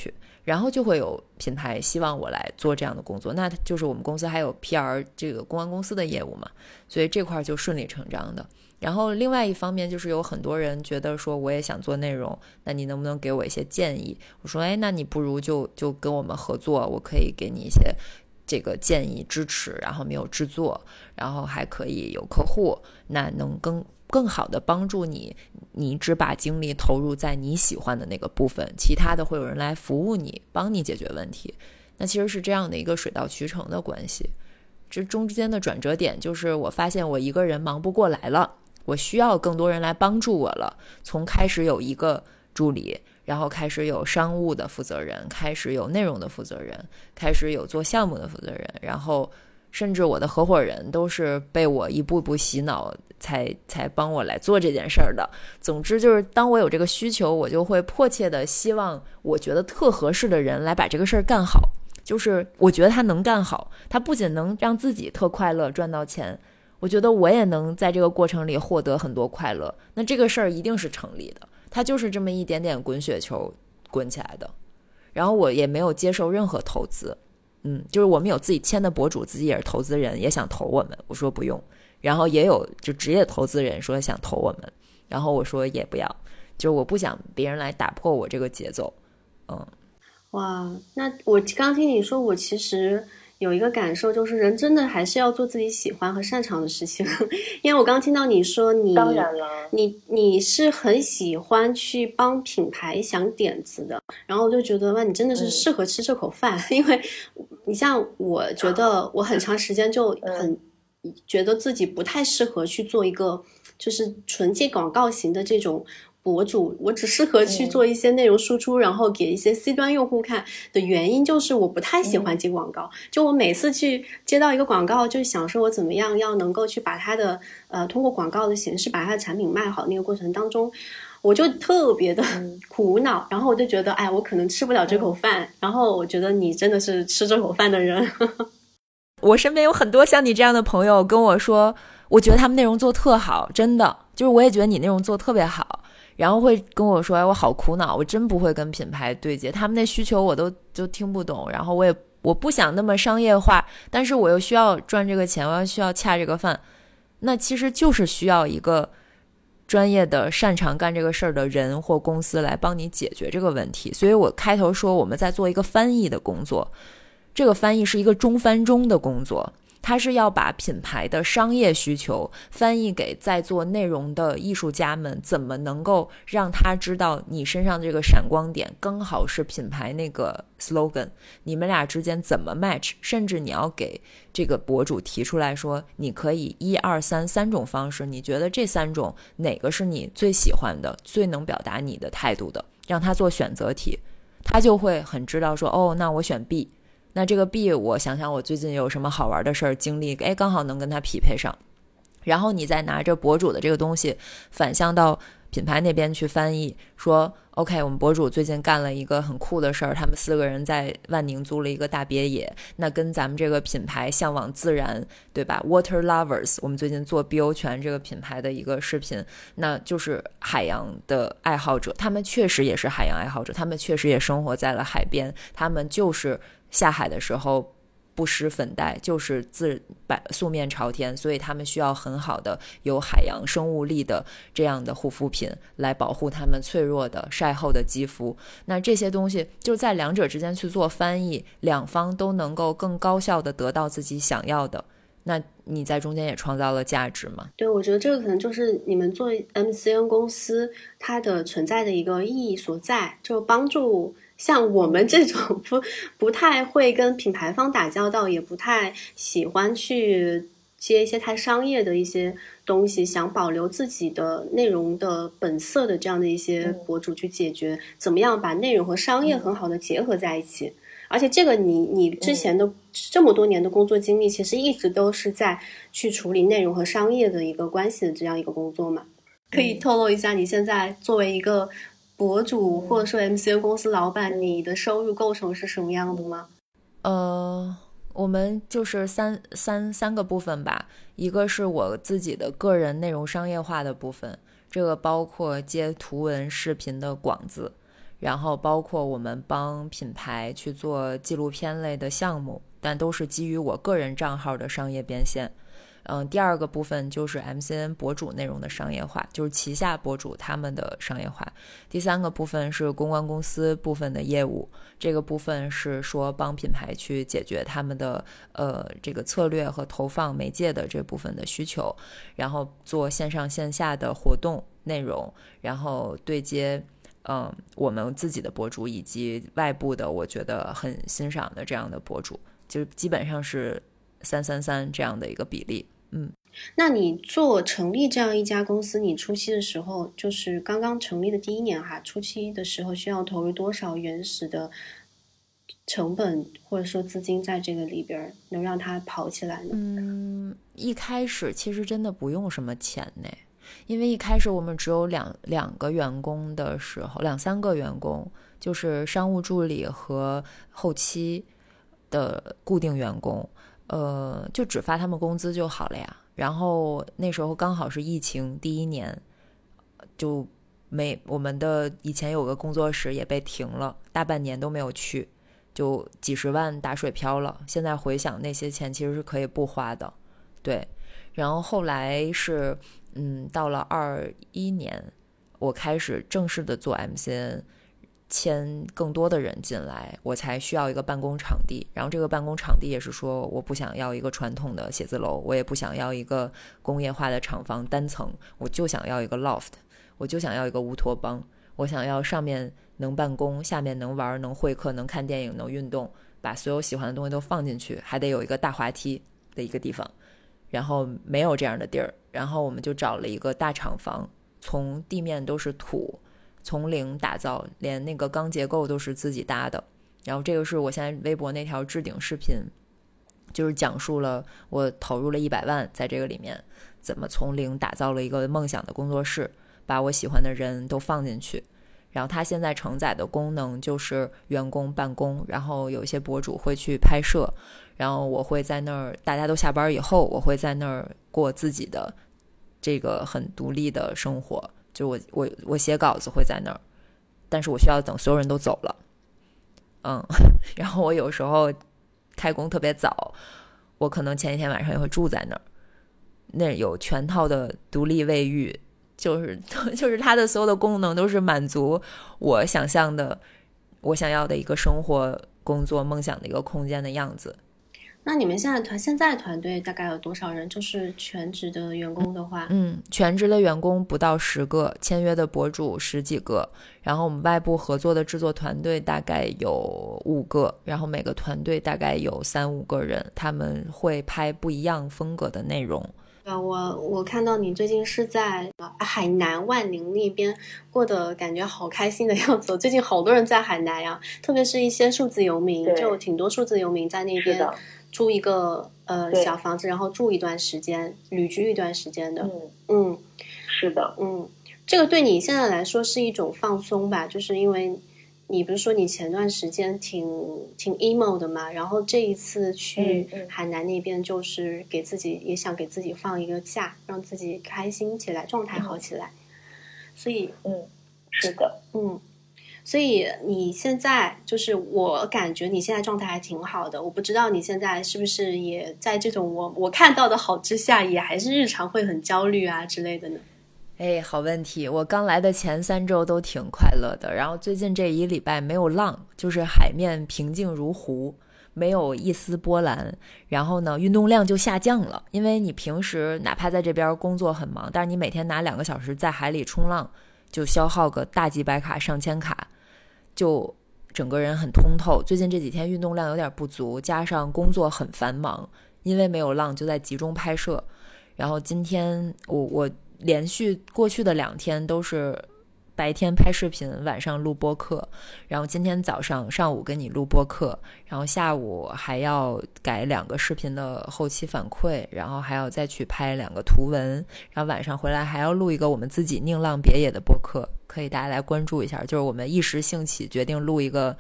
然后就会有品牌希望我来做这样的工作，那就是我们公司还有 PR 这个公关公司的业务嘛，所以这块就顺理成章的。然后另外一方面就是有很多人觉得说我也想做内容，那你能不能给我一些建议？我说那你不如就跟我们合作，我可以给你一些这个建议支持，然后没有制作，然后还可以有客户，那能更好的帮助你只把精力投入在你喜欢的那个部分，其他的会有人来服务你，帮你解决问题。那其实是这样的一个水到渠成的关系。这中间的转折点就是我发现我一个人忙不过来了，我需要更多人来帮助我了。从开始有一个助理，然后开始有商务的负责人，开始有内容的负责人，开始有做项目的负责人，然后甚至我的合伙人都是被我一步步洗脑才帮我来做这件事儿的。总之就是当我有这个需求，我就会迫切的希望我觉得特合适的人来把这个事儿干好，就是我觉得他能干好，他不仅能让自己特快乐赚到钱，我觉得我也能在这个过程里获得很多快乐，那这个事儿一定是成立的。它就是这么一点点滚雪球滚起来的。然后我也没有接受任何投资，就是我们有自己签的博主，自己也是投资人，也想投我们，我说不用。然后也有就职业投资人说想投我们，然后我说也不要，就是我不想别人来打破我这个节奏。 哇，那我刚听你说，我其实有一个感受，就是人真的还是要做自己喜欢和擅长的事情。因为我刚听到你说当然了， 你是很喜欢去帮品牌想点子的，然后我就觉得哇，你真的是适合吃这口饭。因为你像我觉得我很长时间就很觉得自己不太适合去做一个就是纯接广告型的这种博主，我只适合去做一些内容输出，然后给一些 C 端用户看的原因就是我不太喜欢接广告。就我每次去接到一个广告，就想说我怎么样要能够去把它的通过广告的形式把它的产品卖好，那个过程当中我就特别的苦恼，然后我就觉得我可能吃不了这口饭，然后我觉得你真的是吃这口饭的人。 我身边有很多像你这样的朋友跟我说，我觉得他们内容做特好，真的就是我也觉得你内容做特别好，然后会跟我说我好苦恼，我真不会跟品牌对接，他们那需求我就听不懂，然后我不想那么商业化，但是我又需要赚这个钱，我需要恰这个饭，那其实就是需要一个专业的擅长干这个事儿的人或公司来帮你解决这个问题。所以我开头说我们在做一个翻译的工作，这个翻译是一个中翻中的工作，它是要把品牌的商业需求翻译给在做内容的艺术家们，怎么能够让他知道你身上这个闪光点刚好是品牌那个 slogan， 你们俩之间怎么 match， 甚至你要给这个博主提出来说你可以1、2、3种方式，你觉得这3种哪个是你最喜欢的，最能表达你的态度的，让他做选择题，他就会很知道说那我选 B，那这个 B 我想想我最近有什么好玩的事儿经历，刚好能跟他匹配上，然后你再拿着博主的这个东西反向到品牌那边去翻译，说 OK 我们博主最近干了一个很酷的事儿，他们4个人在万宁租了一个大别野，那跟咱们这个品牌向往自然，对吧？ Water Lovers 我们最近做碧欧泉这个品牌的一个视频，那就是海洋的爱好者，他们确实也是海洋爱好者，他们确实也生活在了海边，他们就是下海的时候不施粉黛，就是素面朝天，所以他们需要很好的有海洋生物力的这样的护肤品来保护他们脆弱的晒后的肌肤。那这些东西就在两者之间去做翻译，两方都能够更高效的得到自己想要的，那你在中间也创造了价值嘛？ 对，我觉得这个可能就是你们做 MCN 公司它的存在的一个意义所在，就帮助像我们这种不太会跟品牌方打交道，也不太喜欢去接一些太商业的一些东西，想保留自己的内容的本色的这样的一些博主去解决怎么样把内容和商业很好的结合在一起。而且这个你之前的这么多年的工作经历，其实一直都是在去处理内容和商业的一个关系的这样一个工作嘛。可以透露一下你现在作为一个博主或者说 MCN 公司老板，你的收入构成是什么样的吗？ 我们就是三个部分吧，一个是我自己的个人内容商业化的部分，这个包括接图文视频的广子， 然后包括我们帮品牌去做纪录片类的项目，但都是基于我个人账号的商业变现。第二个部分就是 MCN 博主内容的商业化，就是旗下博主他们的商业化。第三个部分是公关公司部分的业务，这个部分是说帮品牌去解决他们的这个策略和投放媒介的这部分的需求，然后做线上线下的活动内容，然后对接我们自己的博主以及外部的我觉得很欣赏的这样的博主，就基本上是333这样的一个比例。 那你成立这样一家公司，你初期的时候，就是刚刚成立的第一年哈，初期的时候需要投入多少原始的成本或者说资金在这个里边，能让它跑起来呢？ 一开始其实真的不用什么钱呢，因为一开始我们只有两个员工的时候，2-3个员工，就是商务助理和后期的固定员工，就只发他们工资就好了呀。然后那时候刚好是疫情第一年，就我们的以前有个工作室也被停了，大半年都没有去，就几十万打水漂了。现在回想那些钱其实是可以不花的，对。然后后来是到了21年，我开始正式的做 MCN，签更多的人进来，我才需要一个办公场地。然后这个办公场地也是说，我不想要一个传统的写字楼，我也不想要一个工业化的厂房单层，我就想要一个 loft， 我就想要一个乌托邦，我想要上面能办公，下面能玩，能会客，能看电影，能运动，把所有喜欢的东西都放进去，还得有一个大滑梯的一个地方。然后没有这样的地儿，然后我们就找了一个大厂房，从地面都是土，从零打造，连那个钢结构都是自己搭的。然后这个是我现在微博那条置顶视频，就是讲述了我投入了100万在这个里面，怎么从零打造了一个梦想的工作室，把我喜欢的人都放进去。然后它现在承载的功能就是员工办公，然后有一些博主会去拍摄，然后我会在那儿，大家都下班以后，我会在那儿过自己的这个很独立的生活。就我写稿子会在那儿，但是我需要等所有人都走了。然后我有时候开工特别早，我可能前一天晚上也会住在那儿，那有全套的独立卫浴，就是它的所有的功能都是满足我想象的，我想要的一个生活、工作、梦想的一个空间的样子。 那你们现在团队大概有多少人？就是全职的员工的话， 全职的员工不到10个，签约的博主10几个，然后我们外部合作的制作团队大概有5个，然后每个团队大概有3-5个人，他们会拍不一样风格的内容。 我看到你最近是在海南万宁那边过得感觉好开心的样子。最近好多人在海南呀，特别是一些数字游民，就挺多数字游民在那边租一个小房子，然后住一段时间，旅居一段时间的。 是的。 这个对你现在来说是一种放松吧？就是因为你不是说你前段时间挺 emo 的嘛，然后这一次去海南那边就是也想给自己放一个假，让自己开心起来，状态好起来。所以是的。 所以你现在就是我感觉你现在状态还挺好的，我不知道你现在是不是也在这种我看到的好之下，也还是日常会很焦虑啊之类的呢？ 好问题。我刚来的前3周都挺快乐的，然后最近这1礼拜没有浪，就是海面平静如湖，没有一丝波澜。然后呢，运动量就下降了，因为你平时哪怕在这边工作很忙，但是你每天拿2个小时在海里冲浪，就消耗个大几百卡、上千卡，就整个人很通透。最近这几天运动量有点不足，加上工作很繁忙，因为没有浪就在集中拍摄。然后今天我连续过去的2天都是白天拍视频，晚上录播客，然后今天上午跟你录播客，然后下午还要改2个视频的后期反馈，然后还要再去拍2个图文，然后晚上回来还要录一个我们自己宁浪别野的播客，可以大家来关注一下。就是我们一时兴起决定录一个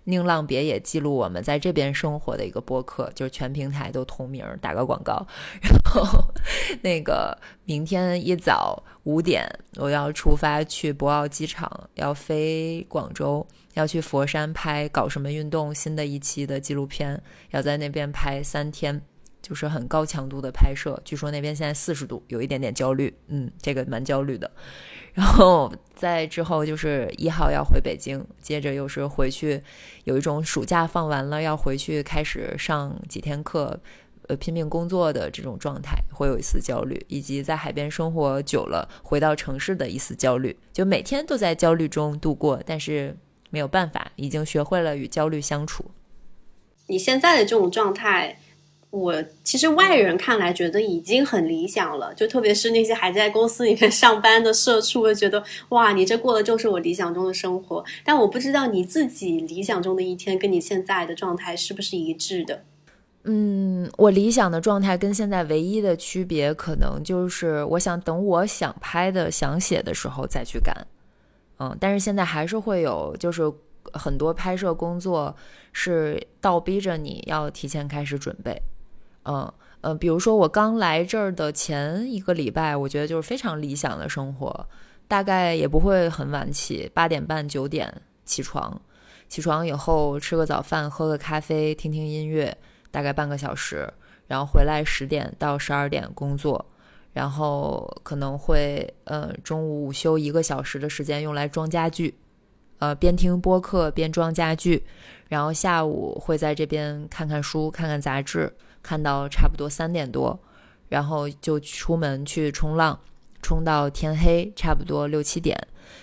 宁浪别野记录我们在这边生活的一个播客，就是全平台都同名，打个广告。然后那个明天一早5点我要出发去博鳌机场，要飞广州，要去佛山拍搞什么运动新的一期的纪录片，要在那边拍3天，就是很高强度的拍摄，据说那边现在40度，有一点点焦虑，这个蛮焦虑的。然后再之后就是1号要回北京，接着又是回去，有一种暑假放完了要回去开始上几天课，拼命工作的这种状态，会有一丝焦虑，以及在海边生活久了回到城市的一丝焦虑，就每天都在焦虑中度过，但是没有办法，已经学会了与焦虑相处。 你现在的这种状态，我其实外人看来觉得已经很理想了，就特别是那些还在公司里面上班的社畜，会觉得哇，你这过的就是我理想中的生活。但我不知道你自己理想中的一天跟你现在的状态是不是一致的。 我理想的状态跟现在唯一的区别可能就是我想等我想拍的想写的时候再去干。但是现在还是会有，就是很多拍摄工作是倒逼着你要提前开始准备。比如说我刚来这儿的前1个礼拜，我觉得就是非常理想的生活，大概也不会很晚起，8点半9点起床以后吃个早饭，喝个咖啡，听听音乐，大概半个小时，然后回来10点到12点工作，然后可能会中午午休1个小时的时间用来装家具，边听播客边装家具，然后下午会在这边看看书看看杂志，看到差不多3点多，然后就出门去冲浪，冲到天黑，差不多6、7点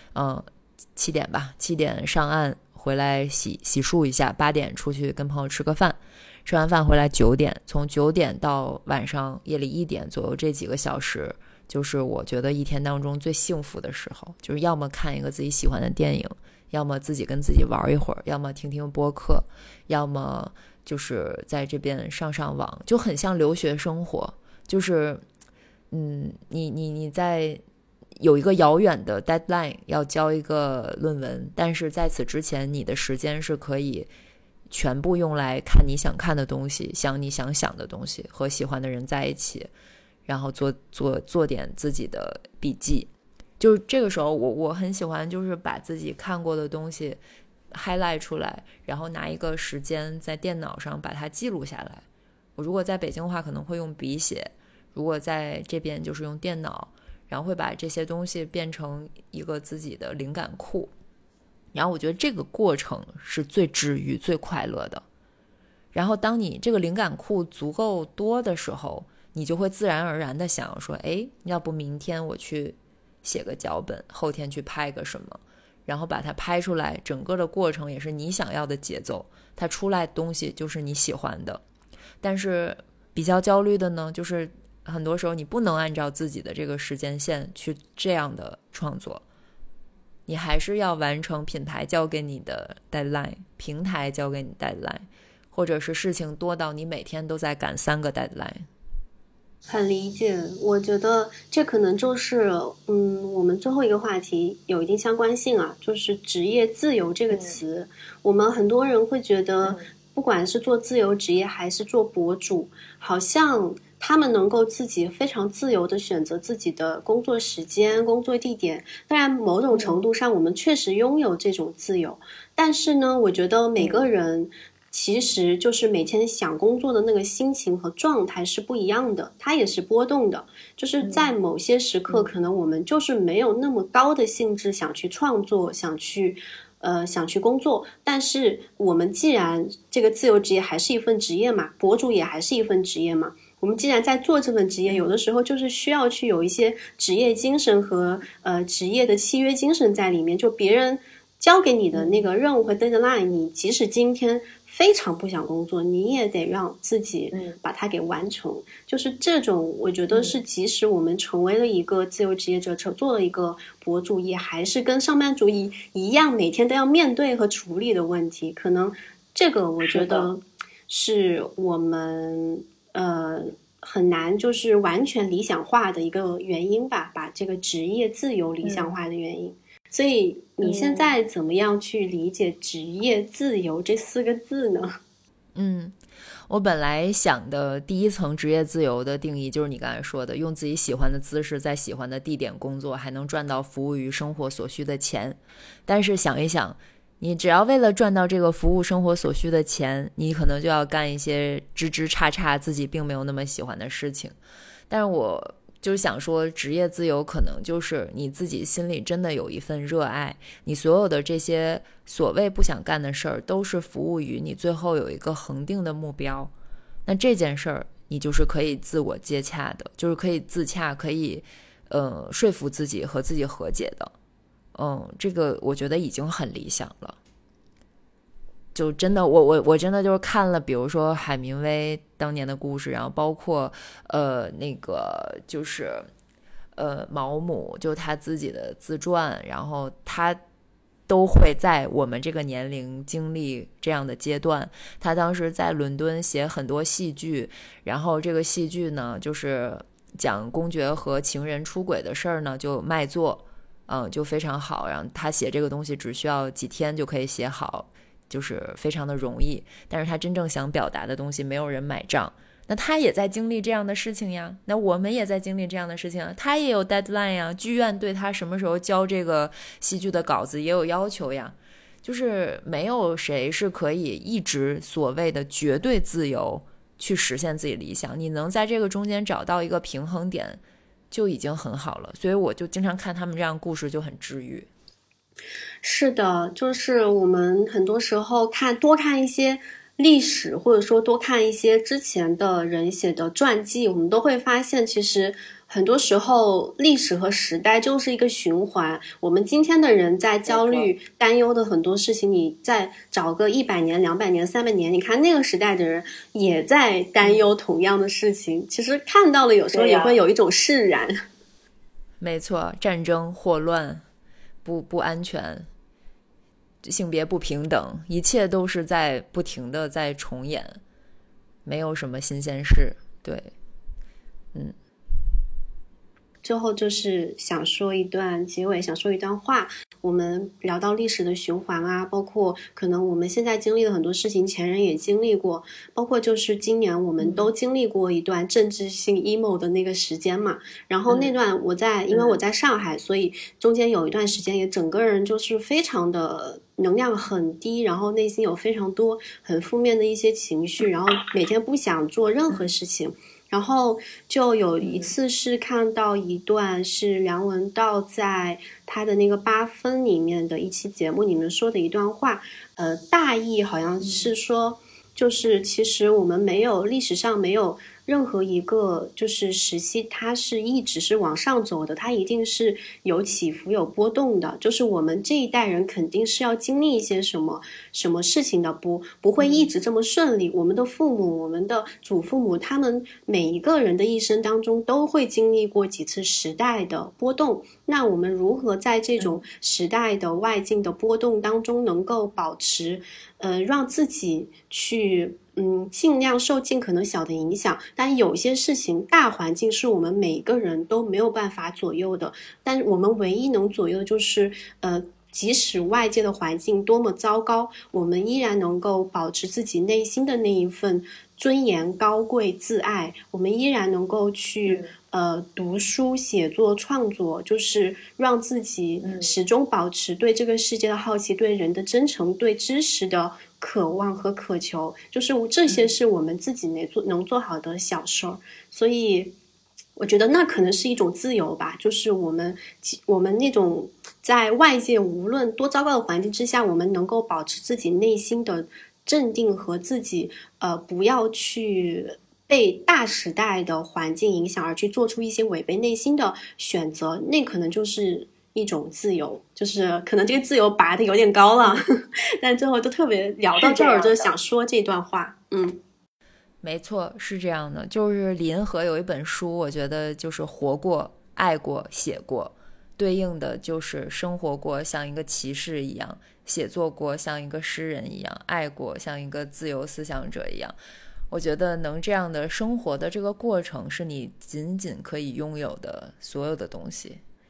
，7点吧，7点上岸，回来洗漱一下，8点出去跟朋友吃个饭，吃完饭回来9点，从9点到晚上夜里1点左右，这几个小时就是我觉得一天当中最幸福的时候，就是要么看一个自己喜欢的电影，要么自己跟自己玩一会儿，要么听听播客，要么就是在这边上网，就很像留学生活。就是你在有一个遥远的 deadline 要交一个论文，但是在此之前你的时间是可以全部用来看你想看的东西，想你想想的东西，和喜欢的人在一起，然后做点自己的笔记。就是这个时候我很喜欢就是把自己看过的东西 highlight 出来，然后拿一个时间在电脑上把它记录下来。我如果在北京的话可能会用笔写，如果在这边就是用电脑，然后会把这些东西变成一个自己的灵感库。然后我觉得这个过程是最治愈最快乐的。然后当你这个灵感库足够多的时候，你就会自然而然的想说，要不明天我去写个脚本，后天去拍个什么，然后把它拍出来，整个的过程也是你想要的节奏，它出来的东西就是你喜欢的。但是比较焦虑的呢，就是很多时候你不能按照自己的这个时间线去这样的创作，你还是要完成品牌交给你的 deadline， 平台交给你 deadline， 或者是事情多到你每天都在赶3个 deadline。 很理解，我觉得这可能就是我们最后一个话题有一定相关性啊，就是职业自由这个词。我们很多人会觉得不管是做自由职业还是做博主，好像他们能够自己非常自由的选择自己的工作时间、工作地点。当然某种程度上我们确实拥有这种自由，但是呢，我觉得每个人其实就是每天想工作的那个心情和状态是不一样的，它也是波动的。就是在某些时刻可能我们就是没有那么高的兴致想去创作，想去工作，但是我们既然这个自由职业还是一份职业嘛，博主也还是一份职业嘛，我们既然在做这份职业，有的时候就是需要去有一些职业精神和职业的契约精神在里面。就别人交给你的那个任务和 deadline， 你即使今天非常不想工作，你也得让自己把它给完成。就是这种我觉得是即使我们成为了一个自由职业者，做了一个博主，也还是跟上班族一样每天都要面对和处理的问题。可能这个我觉得是我们很难就是完全理想化的一个原因吧，把这个职业自由理想化的原因。 所以你现在怎么样去理解职业自由这4个字呢？ 我本来想的第一层职业自由的定义就是你刚才说的，用自己喜欢的姿势在喜欢的地点工作，还能赚到服务于生活所需的钱。但是想一想，你只要为了赚到这个服务生活所需的钱，你可能就要干一些枝枝杈杈自己并没有那么喜欢的事情。但是我就是想说，职业自由可能就是你自己心里真的有一份热爱，你所有的这些所谓不想干的事儿都是服务于你最后有一个恒定的目标。那这件事儿你就是可以自我接洽的，就是可以自洽，可以说服自己和自己和解的。这个我觉得已经很理想了。就真的我真的就是看了比如说海明威当年的故事，然后包括那个就是毛姆就他自己的自传，然后他都会在我们这个年龄经历这样的阶段。他当时在伦敦写很多戏剧，然后这个戏剧呢就是讲公爵和情人出轨的事儿呢就卖座，就非常好，然后他写这个东西只需要几天就可以写好，就是非常的容易，但是他真正想表达的东西没有人买账。那他也在经历这样的事情呀，那我们也在经历这样的事情，他也有 deadline 呀，剧院对他什么时候交这个戏剧的稿子也有要求呀。就是没有谁是可以一直所谓的绝对自由去实现自己理想，你能在这个中间找到一个平衡点就已经很好了。所以我就经常看他们这样故事就很治愈。 是的，就是我们很多时候多看一些历史，或者说多看一些之前的人写的传记，我们都会发现其实很多时候历史和时代就是一个循环。我们今天的人在焦虑担忧的很多事情，你再找个100年200年300年，你看那个时代的人也在担忧同样的事情，其实看到了有时候也会有一种释然。 没错，战争霍乱不安全，性别不平等，一切都是在不停的在重演，没有什么新鲜事。对， 最后就是想说一段结尾，想说一段话。我们聊到历史的循环啊，包括可能我们现在经历的很多事情前人也经历过，包括就是今年我们都经历过一段政治性 emo 的那个时间嘛。然后那段因为我在上海，所以中间有一段时间也整个人就是非常的能量很低，然后内心有非常多很负面的一些情绪，然后每天不想做任何事情。然后就有一次是看到一段是梁文道在他的那个8分里面的一期节目里面说的一段话，大意好像是说，就是其实我们历史上没有任何一个就是时期它是一直是往上走的，它一定是有起伏有波动的，就是我们这一代人肯定是要经历一些什么事情的，不会一直这么顺利。我们的父母我们的祖父母他们每一个人的一生当中都会经历过几次时代的波动，那我们如何在这种时代的外境的波动当中能够保持让自己去尽量受尽可能小的影响，但有些事情大环境是我们每一个人都没有办法左右的，但我们唯一能左右的就是即使外界的环境多么糟糕，我们依然能够保持自己内心的那一份尊严高贵自爱，我们依然能够去读书写作创作，就是让自己始终保持对这个世界的好奇，对人的真诚，对知识的渴望和渴求，就是这些是我们自己能做好的小事儿。所以我觉得那可能是一种自由吧，就是我们那种在外界无论多糟糕的环境之下，我们能够保持自己内心的镇定和自己不要去被大时代的环境影响而去做出一些违背内心的选择，那可能就是一种自由。就是可能这个自由拔得有点高了但最后都特别聊到这儿，就想说这段话。 没错，是这样的。就是李银河有一本书，我觉得就是活过爱过写过，对应的就是生活过像一个骑士一样，写作过像一个诗人一样，爱过像一个自由思想者一样。我觉得能这样的生活的这个过程是你仅仅可以拥有的所有的东西，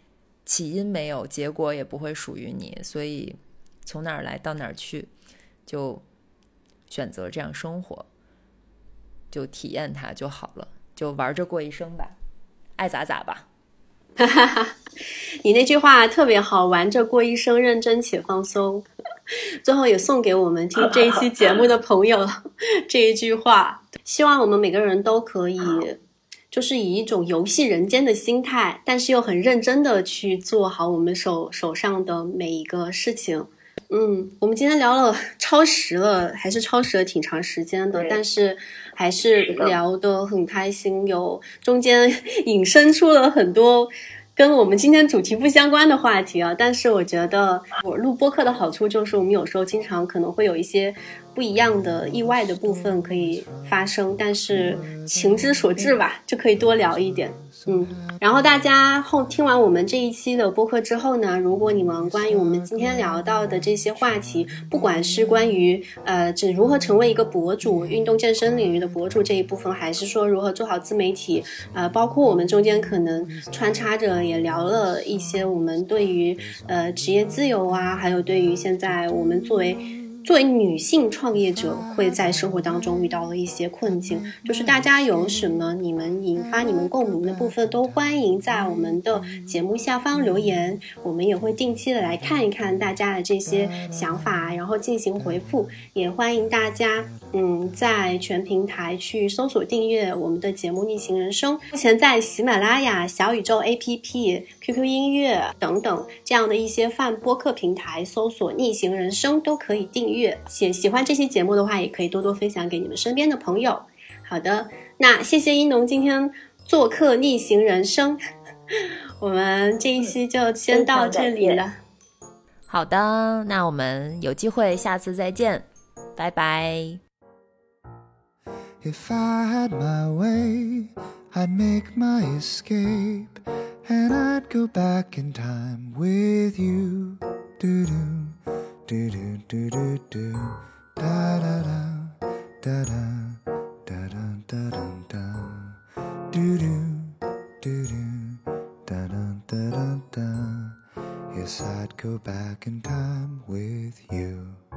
起因没有，结果也不会属于你，所以从哪儿来到哪儿去，就选择这样生活，就体验它就好了，就玩着过一生吧，爱咋咋吧。 你那句话特别好，玩着过一生，认真且放松。最后也送给我们听这一期节目的朋友这一句话，希望我们每个人都可以就是以一种游戏人间的心态，但是又很认真的去做好我们手上的每一个事情。我们今天聊了超时了，还是超时了挺长时间的，但是还是聊得很开心，有中间引申出了很多跟我们今天主题不相关的话题啊。但是我觉得我录播客的好处就是我们有时候经常可能会有一些不一样的意外的部分可以发生，但是情之所至吧，就可以多聊一点。然后大家听完我们这一期的播客之后呢，如果你们关于我们今天聊到的这些话题，不管是关于如何成为一个博主，运动健身领域的博主这一部分，还是说如何做好自媒体，包括我们中间可能穿插着也聊了一些我们对于职业自由啊，还有对于现在我们作为女性创业者会在生活当中遇到了一些困境，就是大家有什么你们引发你们共鸣的部分，都欢迎在我们的节目下方留言，我们也会定期的来看一看大家的这些想法，然后进行回复。也欢迎大家在全平台去搜索订阅我们的节目《逆行人生》，目前在喜马拉雅、小宇宙 APP、QQ 音乐等等这样的一些泛播客平台搜索《逆行人生》都可以订阅。喜欢这期节目的话，也可以多多分享给你们身边的朋友。好的，那谢谢一农今天做客逆行人生，我们这一期就先到这里了。 好的，那我们有机会下次再见，拜拜。 If I had my way, I'd make my escape, and I'd go back in time with you. Do-do, do-do, do-do, do. Da-da-da, da-da, da-da, da-da-da. Do-do, do-do, da-da, da-da-da. Yes, I'd go back in time with you.